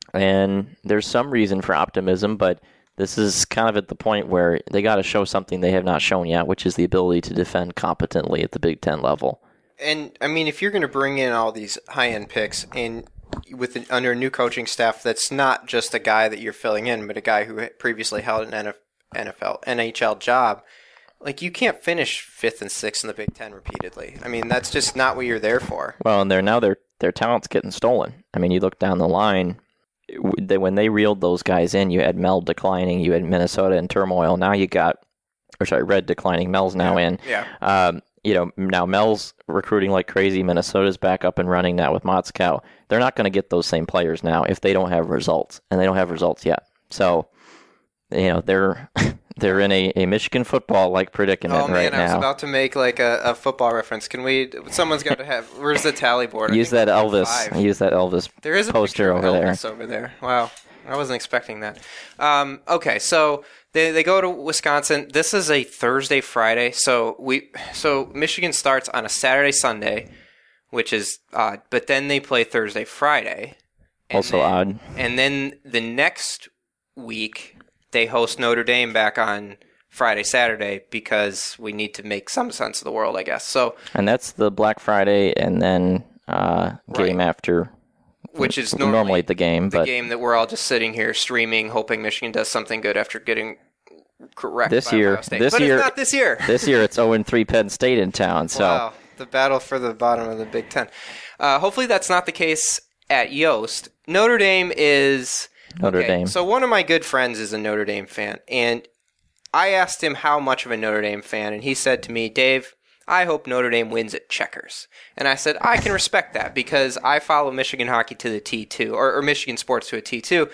Speaker 2: and there's some reason for optimism, but this is kind of at the point where they got to show something they have not shown yet, which is the ability to defend competently at the Big Ten level.
Speaker 1: And, I mean, if you're going to bring in all these high-end picks and with an, under a new coaching staff that's not just a guy that you're filling in, but a guy who previously held an N F L, N H L job, like, you can't finish fifth and sixth in the Big Ten repeatedly. I mean, that's just not what you're there for.
Speaker 2: Well, and they're now their their talent's getting stolen. I mean, you look down the line, they, when they reeled those guys in, you had Mel declining, you had Minnesota in turmoil. Now you got, or sorry, Red declining, Mel's now
Speaker 1: yeah.
Speaker 2: in.
Speaker 1: Yeah.
Speaker 2: Um, you know, now Mel's recruiting like crazy. Minnesota's back up and running now with Motzkow. They're not going to get those same players now if they don't have results, and they don't have results yet. So, you know, they're they're in a, a Michigan football-like predicament
Speaker 1: oh, man,
Speaker 2: right now.
Speaker 1: I was about to make like a, a football reference. Can we? Someone's got to have. Where's the tally board?
Speaker 2: Use that Elvis. Use that Elvis.
Speaker 1: There is a
Speaker 2: poster
Speaker 1: over
Speaker 2: over
Speaker 1: Elvis
Speaker 2: there.
Speaker 1: over there. Wow, I wasn't expecting that. Um, okay, so they they go to Wisconsin. This is a Thursday Friday. So we so Michigan starts on a Saturday Sunday, which is odd. But then they play Thursday Friday. And
Speaker 2: Also
Speaker 1: then,
Speaker 2: odd.
Speaker 1: And then the next week they host Notre Dame back on Friday, Saturday, because we need to make some sense of the world, I guess. So,
Speaker 2: and that's the Black Friday and then uh, game
Speaker 1: right.
Speaker 2: after,
Speaker 1: which is
Speaker 2: normally,
Speaker 1: normally
Speaker 2: the game.
Speaker 1: The
Speaker 2: but
Speaker 1: game that we're all just sitting here streaming, hoping Michigan does something good after getting correct
Speaker 2: this
Speaker 1: by
Speaker 2: year,
Speaker 1: Ohio State.
Speaker 2: this
Speaker 1: but
Speaker 2: year,
Speaker 1: it's not this year.
Speaker 2: This year, it's oh and three Penn State in town. So,
Speaker 1: wow, the battle for the bottom of the Big Ten. Uh, hopefully, that's not the case at Yost. Notre Dame is.
Speaker 2: Notre
Speaker 1: okay,
Speaker 2: Dame.
Speaker 1: So one of my good friends is a Notre Dame fan, and I asked him how much of a Notre Dame fan, and he said to me, Dave, I hope Notre Dame wins at checkers. And I said, I can respect that because I follow Michigan hockey to the T too, or, or Michigan sports to a T too.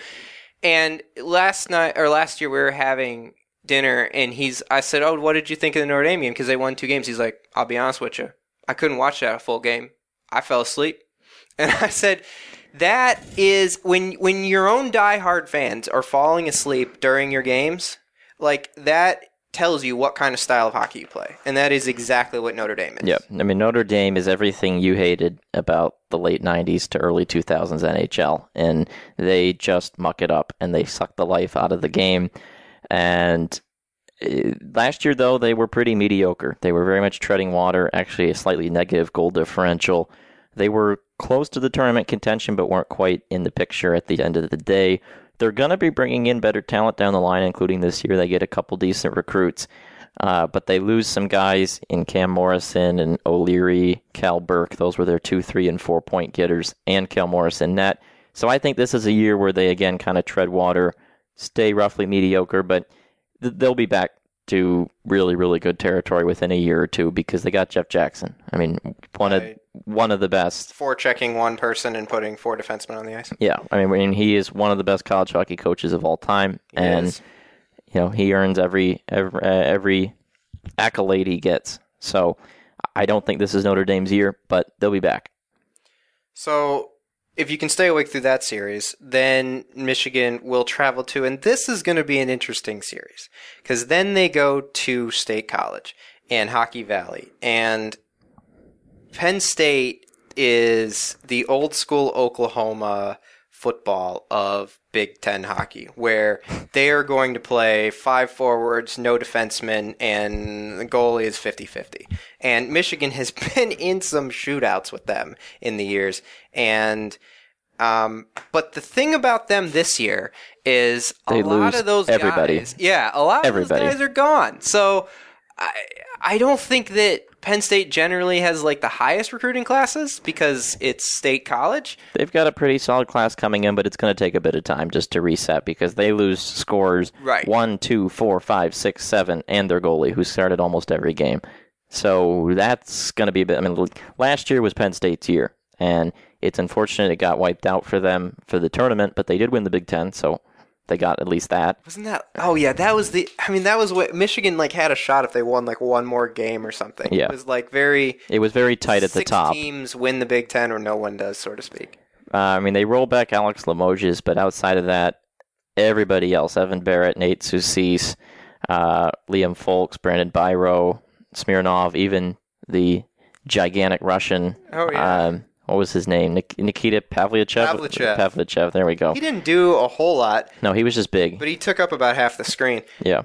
Speaker 1: And last night or last year we were having dinner, and he's. I said, oh, what did you think of the Notre Dame game? Because they won two games. He's like, I'll be honest with you, I couldn't watch that a full game. I fell asleep. And I said, that is when when your own diehard fans are falling asleep during your games, like that tells you what kind of style of hockey you play. And that is exactly what Notre Dame is.
Speaker 2: Yep. I mean, Notre Dame is everything you hated about the late nineties to early two thousands N H L. And they just muck it up, and they suck the life out of the game. And uh, last year, though, they were pretty mediocre. They were very much treading water, actually a slightly negative goal differential. They were close to the tournament contention, but weren't quite in the picture at the end of the day. They're going to be bringing in better talent down the line, including this year. They get a couple decent recruits, uh, but they lose some guys in Cam Morrison and O'Leary, Cal Burke. Those were their two, three, and four-point getters, and Cal Morrison net. So I think this is a year where they, again, kind of tread water, stay roughly mediocre, but th- they'll be back to really, really good territory within a year or two because they got Jeff Jackson. I mean, one
Speaker 1: right.
Speaker 2: of one of the best.
Speaker 1: Forechecking one person and putting four defensemen on the ice.
Speaker 2: Yeah, I mean, he is one of the best college hockey coaches of all time,
Speaker 1: He
Speaker 2: and
Speaker 1: is.
Speaker 2: you know he earns every every, uh, every accolade he gets. So I don't think this is Notre Dame's year, but they'll be back.
Speaker 1: So if you can stay awake through that series, then Michigan will travel to, and this is going to be an interesting series, because then they go to State College and Hockey Valley, and Penn State is the old school Oklahoma football of Big Ten hockey, where they are going to play five forwards, no defensemen, and the goalie is fifty-fifty. And Michigan has been in some shootouts with them in the years. And um, but the thing about them this year is a
Speaker 2: They
Speaker 1: lot
Speaker 2: lose
Speaker 1: of those
Speaker 2: everybody.
Speaker 1: guys, yeah, a lot of
Speaker 2: Everybody.
Speaker 1: those guys are gone. So I I don't think that Penn State generally has like the highest recruiting classes because it's state college.
Speaker 2: They've got a pretty solid class coming in, but it's going to take a bit of time just to reset because they lose scores
Speaker 1: Right.
Speaker 2: one, two, four, five, six, seven, and their goalie, who started almost every game. So that's going to be a bit. I mean, last year was Penn State's year, and it's unfortunate it got wiped out for them for the tournament, but they did win the Big Ten, so they got at least that.
Speaker 1: Wasn't that? Oh yeah, that was the. I mean, that was what Michigan like had a shot if they won like one more game or something.
Speaker 2: Yeah.
Speaker 1: It was like very.
Speaker 2: It was very tight at the
Speaker 1: six
Speaker 2: top.
Speaker 1: teams win the Big Ten or no one does, so to speak.
Speaker 2: Uh, I mean, they roll back Alex Limoges, but outside of that, everybody else, Evan Barrett, Nate Soucis, uh, Liam Folks, Brandon Byro, Smirnov, even the gigantic Russian,
Speaker 1: Oh yeah.
Speaker 2: um, what was his name? Nik- Nikita Pavlyuchev?
Speaker 1: Pavlyuchev.
Speaker 2: Pavlyuchev, there we go.
Speaker 1: He didn't do a whole lot,
Speaker 2: No, he was just big.
Speaker 1: but he took up about half the screen.
Speaker 2: Yeah.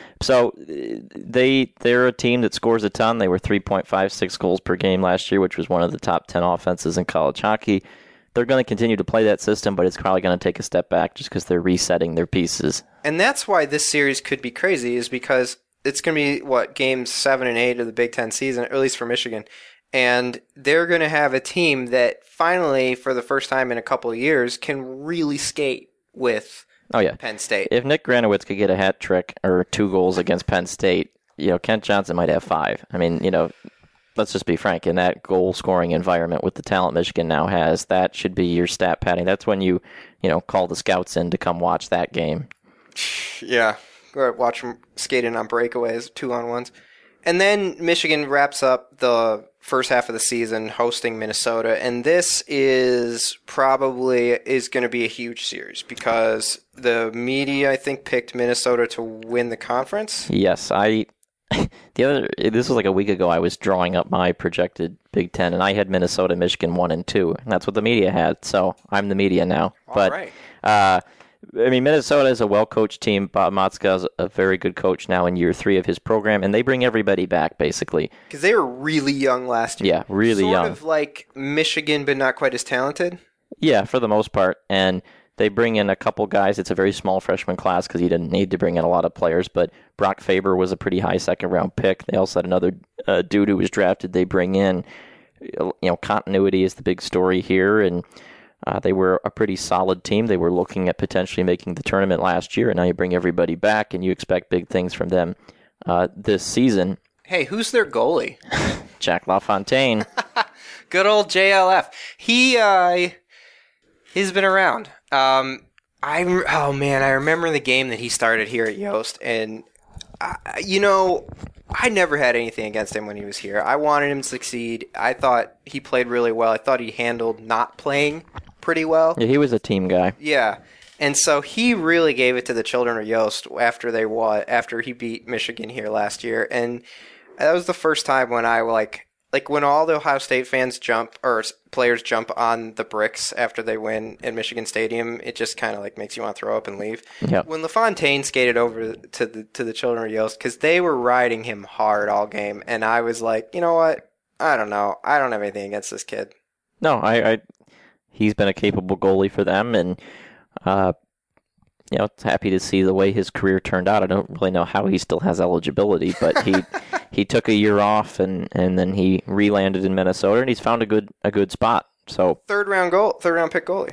Speaker 2: So uh, they they're a team that scores a ton. They were three point five six goals per game last year, which was one of the top ten offenses in college hockey. They're going to continue to play that system, but it's probably going to take a step back just because they're resetting their pieces.
Speaker 1: And that's why this series could be crazy, is because it's going to be, what, games seven and eight of the Big Ten season, at least for Michigan. And they're going to have a team that finally, for the first time in a couple of years, can really skate with
Speaker 2: Oh, yeah.
Speaker 1: Penn State.
Speaker 2: If Nick Granowitz could get a hat trick or two goals against Penn State, you know, Kent Johnson might have five. I mean, you know, let's just be frank. In that goal-scoring environment with the talent Michigan now has, that should be your stat padding. That's when you, you know, call the scouts in to come watch that game.
Speaker 1: Yeah. Go watch them skating on breakaways, two-on-ones. And then Michigan wraps up the first half of the season hosting Minnesota, and this is probably is going to be a huge series because the media, I think, picked Minnesota to win the conference.
Speaker 2: Yes, I. The other, this was like a week ago. I was drawing up my projected Big Ten, and I had Minnesota, Michigan one and two, and that's what the media had. So I'm the media now.
Speaker 1: All
Speaker 2: but
Speaker 1: right.
Speaker 2: uh, I mean, Minnesota is a well-coached team. Bob Motzka is a very good coach now in year three of his program, and they bring everybody back basically.
Speaker 1: Because they were really young last year.
Speaker 2: Yeah, really
Speaker 1: sort
Speaker 2: young.
Speaker 1: Sort of like Michigan, but not quite as talented.
Speaker 2: Yeah, for the most part. And they bring in a couple guys. It's a very small freshman class because you didn't need to bring in a lot of players. But Brock Faber was a pretty high second-round pick. They also had another uh, dude who was drafted. They bring in, you know, continuity is the big story here. And uh, they were a pretty solid team. They were looking at potentially making the tournament last year. And now you bring everybody back, and you expect big things from them uh, this season.
Speaker 1: Hey, who's their goalie?
Speaker 2: Jack LaFontaine.
Speaker 1: Good old J L F. He, uh, he's been around. Um, I oh man, I remember the game that he started here at Yost, and I, you know, I never had anything against him when he was here. I wanted him to succeed. I thought he played really well. I thought he handled not playing pretty well.
Speaker 2: Yeah, he was a team guy.
Speaker 1: Yeah, and so he really gave it to the children of Yost after they won, after he beat Michigan here last year, and that was the first time when I like. Like, when all the Ohio State fans jump, or players jump on the bricks after they win at Michigan Stadium, it just kind of, like, makes you want to throw up and leave.
Speaker 2: Yep.
Speaker 1: When LaFontaine skated over to the to the Children of Yost, because they were riding him hard all game, and I was like, you know what? I don't know. I don't have anything against this kid.
Speaker 2: No, I, I he's been a capable goalie for them, and uh, you know, happy to see the way his career turned out. I don't really know how he still has eligibility, but he he took a year off, and, and then he re-landed in Minnesota, and he's found a good a good spot. So
Speaker 1: Third round goal, third round pick goalie.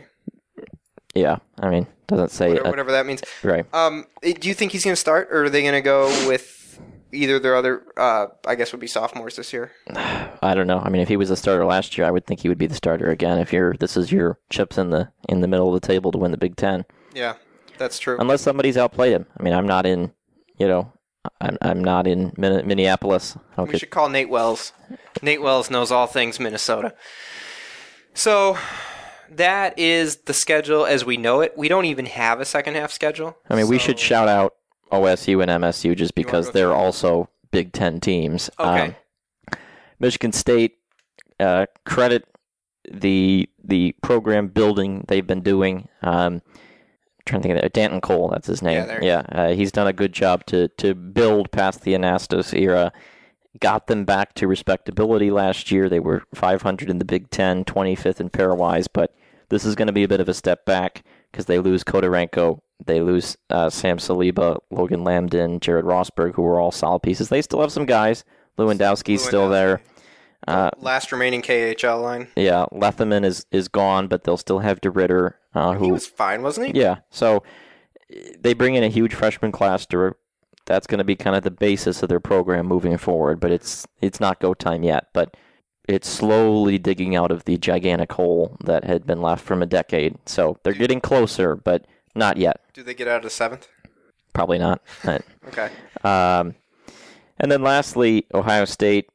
Speaker 2: yeah, I mean, doesn't say
Speaker 1: Whatever,
Speaker 2: uh,
Speaker 1: whatever that means.
Speaker 2: right.
Speaker 1: Um, do you think he's going to start, or are they going to go with either their other? Uh, I guess would be sophomores this year.
Speaker 2: I don't know. I mean, if he was a starter last year, I would think he would be the starter again. If you're this is your chips in the in the middle of the table to win the Big Ten.
Speaker 1: Yeah, that's true.
Speaker 2: Unless somebody's outplayed him. I mean, I'm not in, you know, I'm I'm not in Min- Minneapolis. Okay.
Speaker 1: We should call Nate Wells. Nate Wells knows all things Minnesota. So, that is the schedule as we know it. We don't even have a second half schedule.
Speaker 2: I mean, we
Speaker 1: so-
Speaker 2: should shout out O S U and M S U just because
Speaker 1: go
Speaker 2: they're
Speaker 1: through?
Speaker 2: also Big Ten teams.
Speaker 1: Okay.
Speaker 2: Um, Michigan State, uh, credit the the program building they've been doing. Um, trying to think of that. Danton Cole, that's his name.
Speaker 1: Yeah, there-
Speaker 2: yeah uh, he's done a good job to to build past the Anastos era. Got them back to respectability last year. They were five hundred in the Big Ten, twenty-fifth in pairwise, but this is going to be a bit of a step back because they lose Kodorenko, they lose uh, Sam Saliba, Logan Lambden, Jared Rosberg, who were all solid pieces. They still have some guys. Lewandowski's still there. Uh,
Speaker 1: Last remaining K H L line.
Speaker 2: yeah, Letherman is, is gone, but they'll still have DeRitter. Uh, who
Speaker 1: He was fine, wasn't he?
Speaker 2: Yeah, so they bring in a huge freshman class. To, that's going to be kind of the basis of their program moving forward, but it's it's not go time yet. But it's slowly digging out of the gigantic hole that had been left from a decade. So they're getting closer, but not yet.
Speaker 1: Do they get out of seventh?
Speaker 2: Probably not. But,
Speaker 1: Okay.
Speaker 2: um, and then lastly, Ohio State.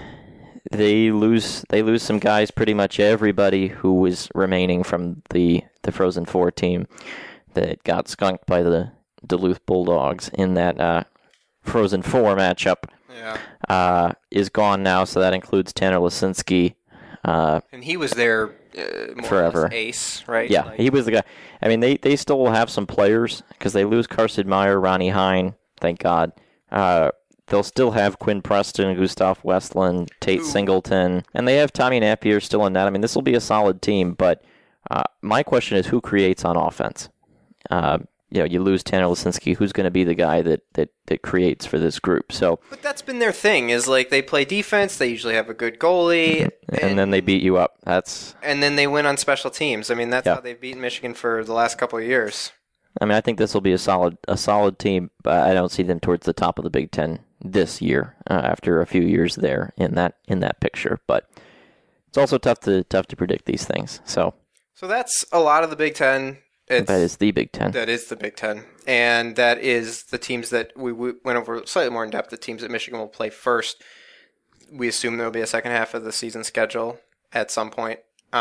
Speaker 2: They lose. They lose some guys. Pretty much everybody who was remaining from the the Frozen Four team that got skunked by the Duluth Bulldogs in that uh, Frozen Four matchup
Speaker 1: Yeah.
Speaker 2: uh, is gone now. So that includes Tanner Lasinski. Uh,
Speaker 1: And he was their uh, more
Speaker 2: Forever.
Speaker 1: Or less ace, right?
Speaker 2: yeah,
Speaker 1: Like-
Speaker 2: he was the guy. I mean, they, they still will have some players because they lose Carson Meyer, Ronnie Hine. Thank God. Uh, they'll still have Quinn Preston, Gustav Westland, Tate
Speaker 1: Who-
Speaker 2: Singleton, and they have Tommy Napier still in that. I mean, this will be a solid team, but uh, my question is who creates on offense? Uh, you know, you lose Tanner Lasinski. Who's going to be the guy that, that, that creates for this group? So,
Speaker 1: But that's been their thing. Is like they play defense. They usually have a good goalie,
Speaker 2: and, then they beat you up. That's.
Speaker 1: and then they win on special teams. I mean, that's
Speaker 2: Yeah.
Speaker 1: how they've beaten Michigan for the last couple of years.
Speaker 2: I mean, I think this will be a solid a solid team, but I don't see them towards the top of the Big Ten this year. Uh, after a few years there in that in that picture, but it's also tough to tough to predict these things. So
Speaker 1: So that's a lot of the Big Ten. It's,
Speaker 2: that is the Big Ten.
Speaker 1: that is the Big Ten, and that is the teams that we, we went over slightly more in depth. The teams that Michigan will play first. We assume there will be a second half of the season schedule at some point,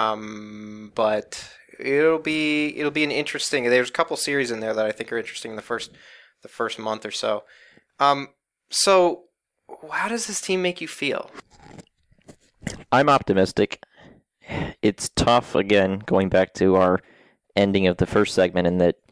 Speaker 1: um, but it'll be it'll be an interesting. There's a couple series in there that I think are interesting in the first the first month or so. Um, so how does this team make you feel?
Speaker 2: I'm optimistic. It's tough again, going back to our ending of the first segment, in that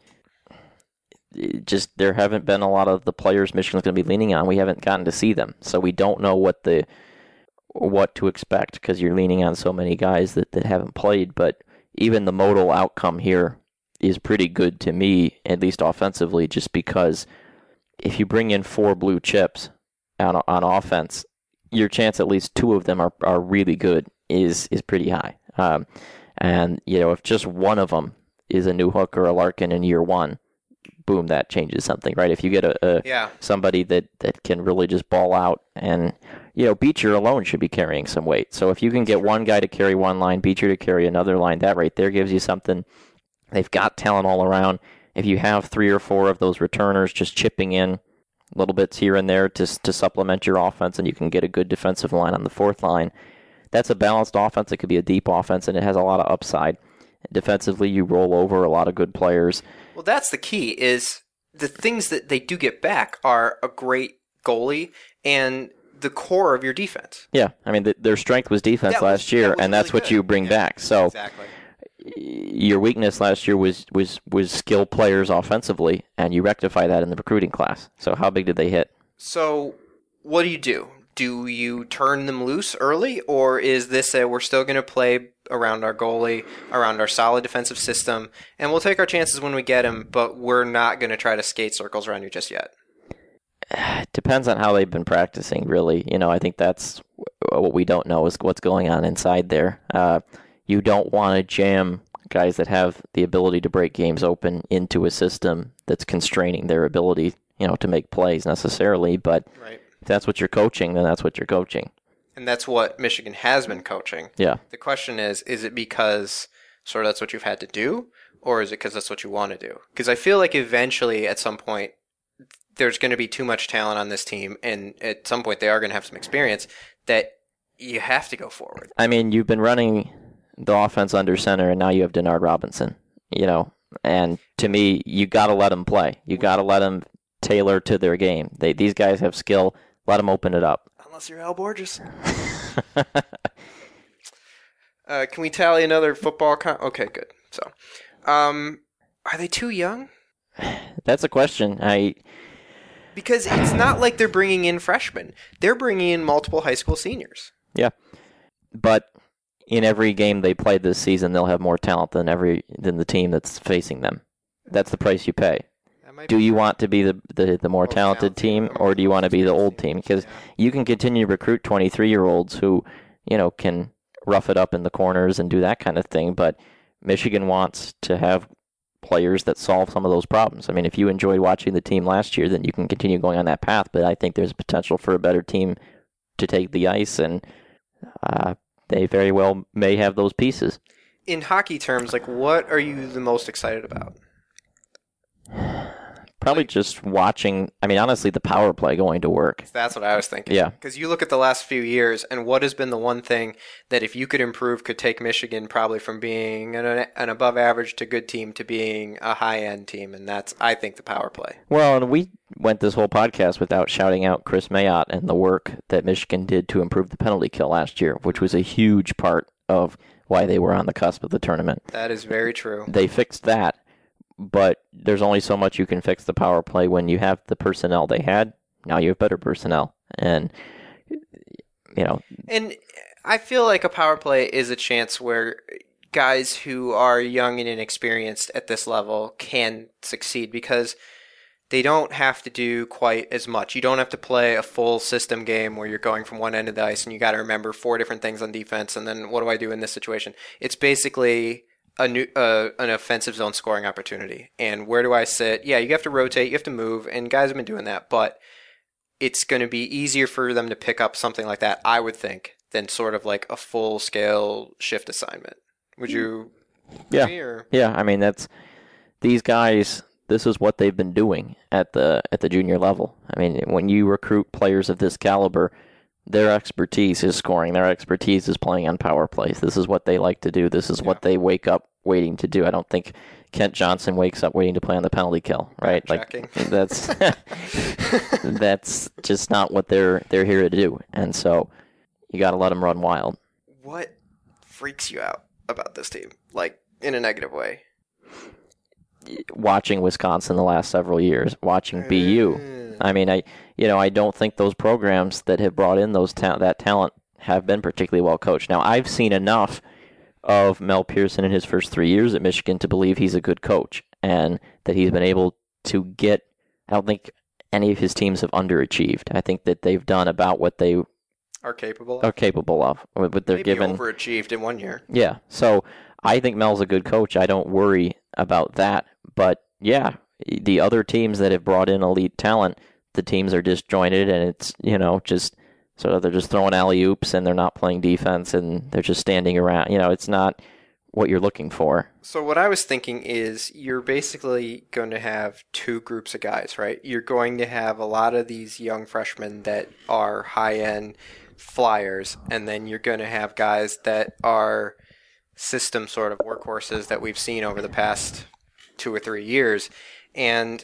Speaker 2: it just there haven't been a lot of the players Michigan's going to be leaning on. We haven't gotten to see them, so we don't know what the what to expect because you're leaning on so many guys that, that haven't played. But even the modal outcome here is pretty good to me, at least offensively, just because if you bring in four blue chips on on offense, your chance at least two of them are, are really good is is pretty high. Um, and you know, if just one of them is a new hook or a Larkin in year one, boom, that changes something, right? If you get a, a
Speaker 1: Yeah.
Speaker 2: somebody that, that can really just ball out, and you know, Beecher alone should be carrying some weight. So if you can get one guy to carry one line, Beecher to carry another line, that right there gives you something. They've got talent all around. If you have three or four of those returners just chipping in little bits here and there to to supplement your offense, and you can get a good defensive line on the fourth line, that's a balanced offense. It could be a deep offense, and it has a lot of upside. Defensively, you roll over a lot of good players.
Speaker 1: Well, that's the key. Is the things that they do get back are a great goalie and the core of your defense.
Speaker 2: Yeah, I mean, th- their strength was defense
Speaker 1: That was-
Speaker 2: last year,
Speaker 1: that was
Speaker 2: and that's
Speaker 1: really
Speaker 2: what
Speaker 1: good.
Speaker 2: you bring
Speaker 1: Yeah,
Speaker 2: back. So
Speaker 1: Exactly.
Speaker 2: your weakness last year was, was, was skill players offensively, and you rectify that in the recruiting class. So how big did they hit?
Speaker 1: So, what do you do? Do you turn them loose early, or is this a we're still going to play around our goalie, around our solid defensive system, and we'll take our chances when we get him, but we're not going to try to skate circles around you just yet?
Speaker 2: It depends on how they've been practicing, really. You know, I think that's what we don't know is what's going on inside there. Uh, you don't want to jam guys that have the ability to break games open into a system that's constraining their ability, you know, to make plays necessarily. But
Speaker 1: Right.
Speaker 2: if that's what you're coaching, then that's what you're coaching.
Speaker 1: And that's what Michigan has been coaching.
Speaker 2: Yeah.
Speaker 1: The question is, is it because sort of that's what you've had to do, or is it because that's what you want to do? Because I feel like eventually, at some point, there's going to be too much talent on this team, and at some point they are going to have some experience that you have to go forward.
Speaker 2: I mean, you've been running the offense under center, and now you have Denard Robinson. You know, and to me, you got to let them play. You got to let them tailor to their game. They These guys have skill. Let them open it up.
Speaker 1: Unless you're Al Borges. uh, can we tally another football? Con- okay, good. So, um, are they too young?
Speaker 2: That's a question. I
Speaker 1: Because it's not like they're bringing in freshmen. They're bringing in multiple high school seniors.
Speaker 2: Yeah, but in every game they play this season, they'll have more talent than every than the team that's facing them. That's the price you pay. Do you want to be the, the, the more talented team, or do you want to be the old team? Because you can continue to recruit twenty-three-year-olds who, you know, can rough it up in the corners and do that kind of thing, but Michigan wants to have players that solve some of those problems. I mean, if you enjoyed watching the team last year, then you can continue going on that path, but I think there's potential for a better team to take the ice, and uh, they very well may have those pieces.
Speaker 1: In hockey terms, like, what are you the most excited about?
Speaker 2: Probably just watching, I mean, honestly, the power play going to work.
Speaker 1: That's what I was thinking.
Speaker 2: Yeah.
Speaker 1: Because you look at the last few years, and what has been the one thing that if you could improve could take Michigan probably from being an, an above average to good team to being a high-end team, and that's, I think, the power play.
Speaker 2: Well, and we went this whole podcast without shouting out Chris Mayotte and the work that Michigan did to improve the penalty kill last year, which was a huge part of why they were on the cusp of the tournament.
Speaker 1: That is very true.
Speaker 2: They fixed that. But there's only so much you can fix the power play when you have the personnel they had. Now you have better personnel. And, you know.
Speaker 1: And I feel like a power play is a chance where guys who are young and inexperienced at this level can succeed because they don't have to do quite as much. You don't have to play a full system game where you're going from one end of the ice and you got to remember four different things on defense and then what do I do in this situation? It's basically a new uh, an offensive zone scoring opportunity. And where do I sit? Yeah, you have to rotate, you have to move, and guys have been doing that, but it's going to be easier for them to pick up something like that, I would think, than sort of like a full-scale shift assignment. Would you
Speaker 2: yeah.
Speaker 1: agree? Or?
Speaker 2: Yeah, I mean, that's these guys, this is what they've been doing at the at the junior level. I mean, when you recruit players of this caliber, their expertise is scoring. Their expertise is playing on power plays. This is what they like to do. This is yeah. what they wake up waiting to do. I don't think Kent Johnson wakes up waiting to play on the penalty kill, right?
Speaker 1: Checking.
Speaker 2: Like that's that's just not what they're they're here to do. And so you got to let them run wild.
Speaker 1: What freaks you out about this team, like in a negative way?
Speaker 2: Watching Wisconsin the last several years, watching B U. I mean, I you know I don't think those programs that have brought in those ta- that talent have been particularly well coached. Now I've seen enough of Mel Pearson in his first three years at Michigan to believe he's a good coach and that he's been able to get. I don't think any of his teams have underachieved. I think that they've done about what they
Speaker 1: are capable of.
Speaker 2: Are capable of. What they're
Speaker 1: Maybe
Speaker 2: given.
Speaker 1: Overachieved in one year.
Speaker 2: Yeah. So I think Mel's a good coach. I don't worry about that. But yeah, the other teams that have brought in elite talent, the teams are disjointed and it's, you know, just sort of they're just throwing alley-oops and they're not playing defense and they're just standing around. You know, it's not what you're looking for.
Speaker 1: So what I was thinking is you're basically going to have two groups of guys, right? You're going to have a lot of these young freshmen that are high-end flyers, and then you're going to have guys that are system sort of workhorses that we've seen over the past two or three years. And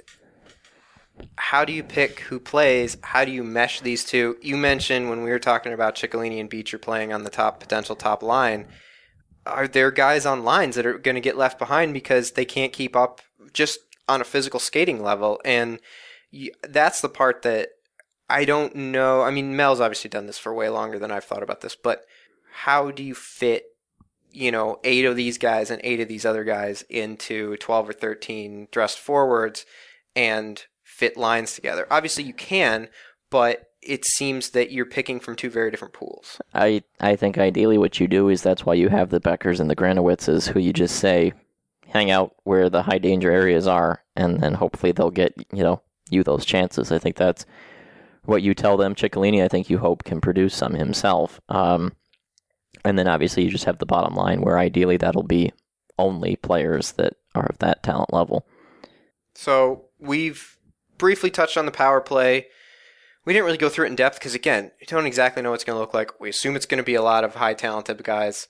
Speaker 1: how do you pick who plays? How do you mesh these two? You mentioned when we were talking about Ciccolini and Beecher playing on the top potential top line, are there guys on lines that are going to get left behind because they can't keep up just on a physical skating level? And you, that's the part that I don't know. I mean, Mel's obviously done this for way longer than I've thought about this, but how do you fit, you know, eight of these guys and eight of these other guys into twelve or thirteen dressed forwards and fit lines together? Obviously you can, but it seems that you're picking from two very different pools.
Speaker 2: I, I think ideally what you do is that's why you have the Beckers and the Granowitzes, who you just say, hang out where the high danger areas are, and then hopefully they'll get, you know, you those chances. I think that's what you tell them. Ciccolini, I think you hope, can produce some himself. Um, and then obviously you just have the bottom line where ideally that'll be only players that are of that talent level.
Speaker 1: So we've briefly touched on the power play. We didn't really go through it in depth because, again, we don't exactly know what it's going to look like. We assume it's going to be a lot of high talented guys.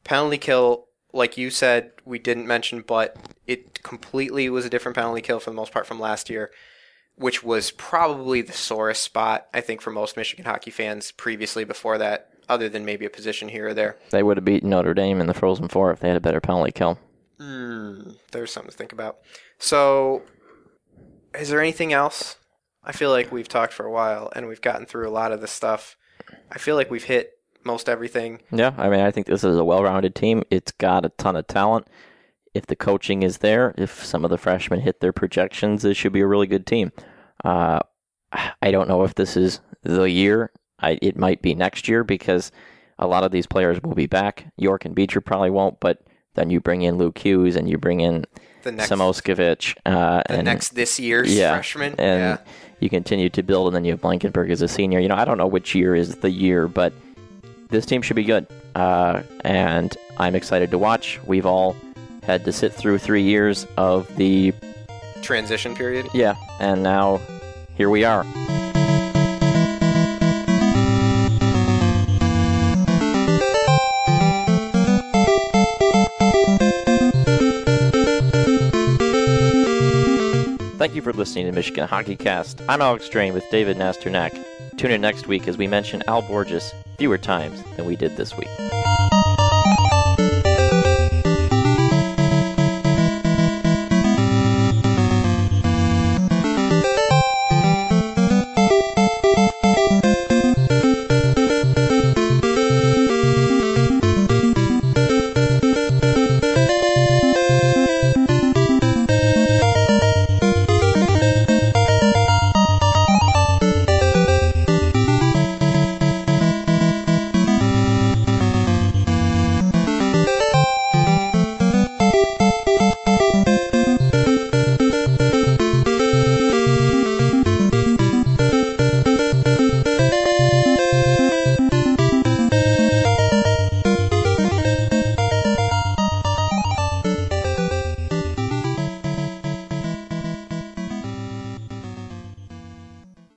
Speaker 1: penalty kill, like you said, we didn't mention, but it completely was a different penalty kill for the most part from last year, which was probably the sorest spot, I think, for most Michigan hockey fans previously before that, other than maybe a position here or there.
Speaker 2: They would have beaten Notre Dame in the Frozen Four if they had a better penalty kill.
Speaker 1: Mm, there's something to think about. So, is there anything else? I feel like we've talked for a while, and we've gotten through a lot of this stuff. I feel like we've hit most everything.
Speaker 2: Yeah, I mean, I think this is a well-rounded team. It's got a ton of talent. If the coaching is there, if some of the freshmen hit their projections, this should be a really good team. Uh, I don't know if this is the year. I, it might be next year because a lot of these players will be back. York and Beecher probably won't, but then you bring in Luke Hughes and you bring in
Speaker 1: the next,
Speaker 2: Samoskevich. Uh,
Speaker 1: the
Speaker 2: and,
Speaker 1: next this year's
Speaker 2: yeah,
Speaker 1: freshman.
Speaker 2: And
Speaker 1: yeah.
Speaker 2: you continue to build, and then you have Blankenberg as a senior. You know, I don't know which year is the year, but this team should be good. Uh, and I'm excited to watch. We've all had to sit through three years of the
Speaker 1: transition period.
Speaker 2: Yeah, and now here we are. Thank you for listening to Michigan Hockey Cast. I'm Alex Drain with David Nasternak. Tune in next week as we mention Al Borges fewer times than we did this week.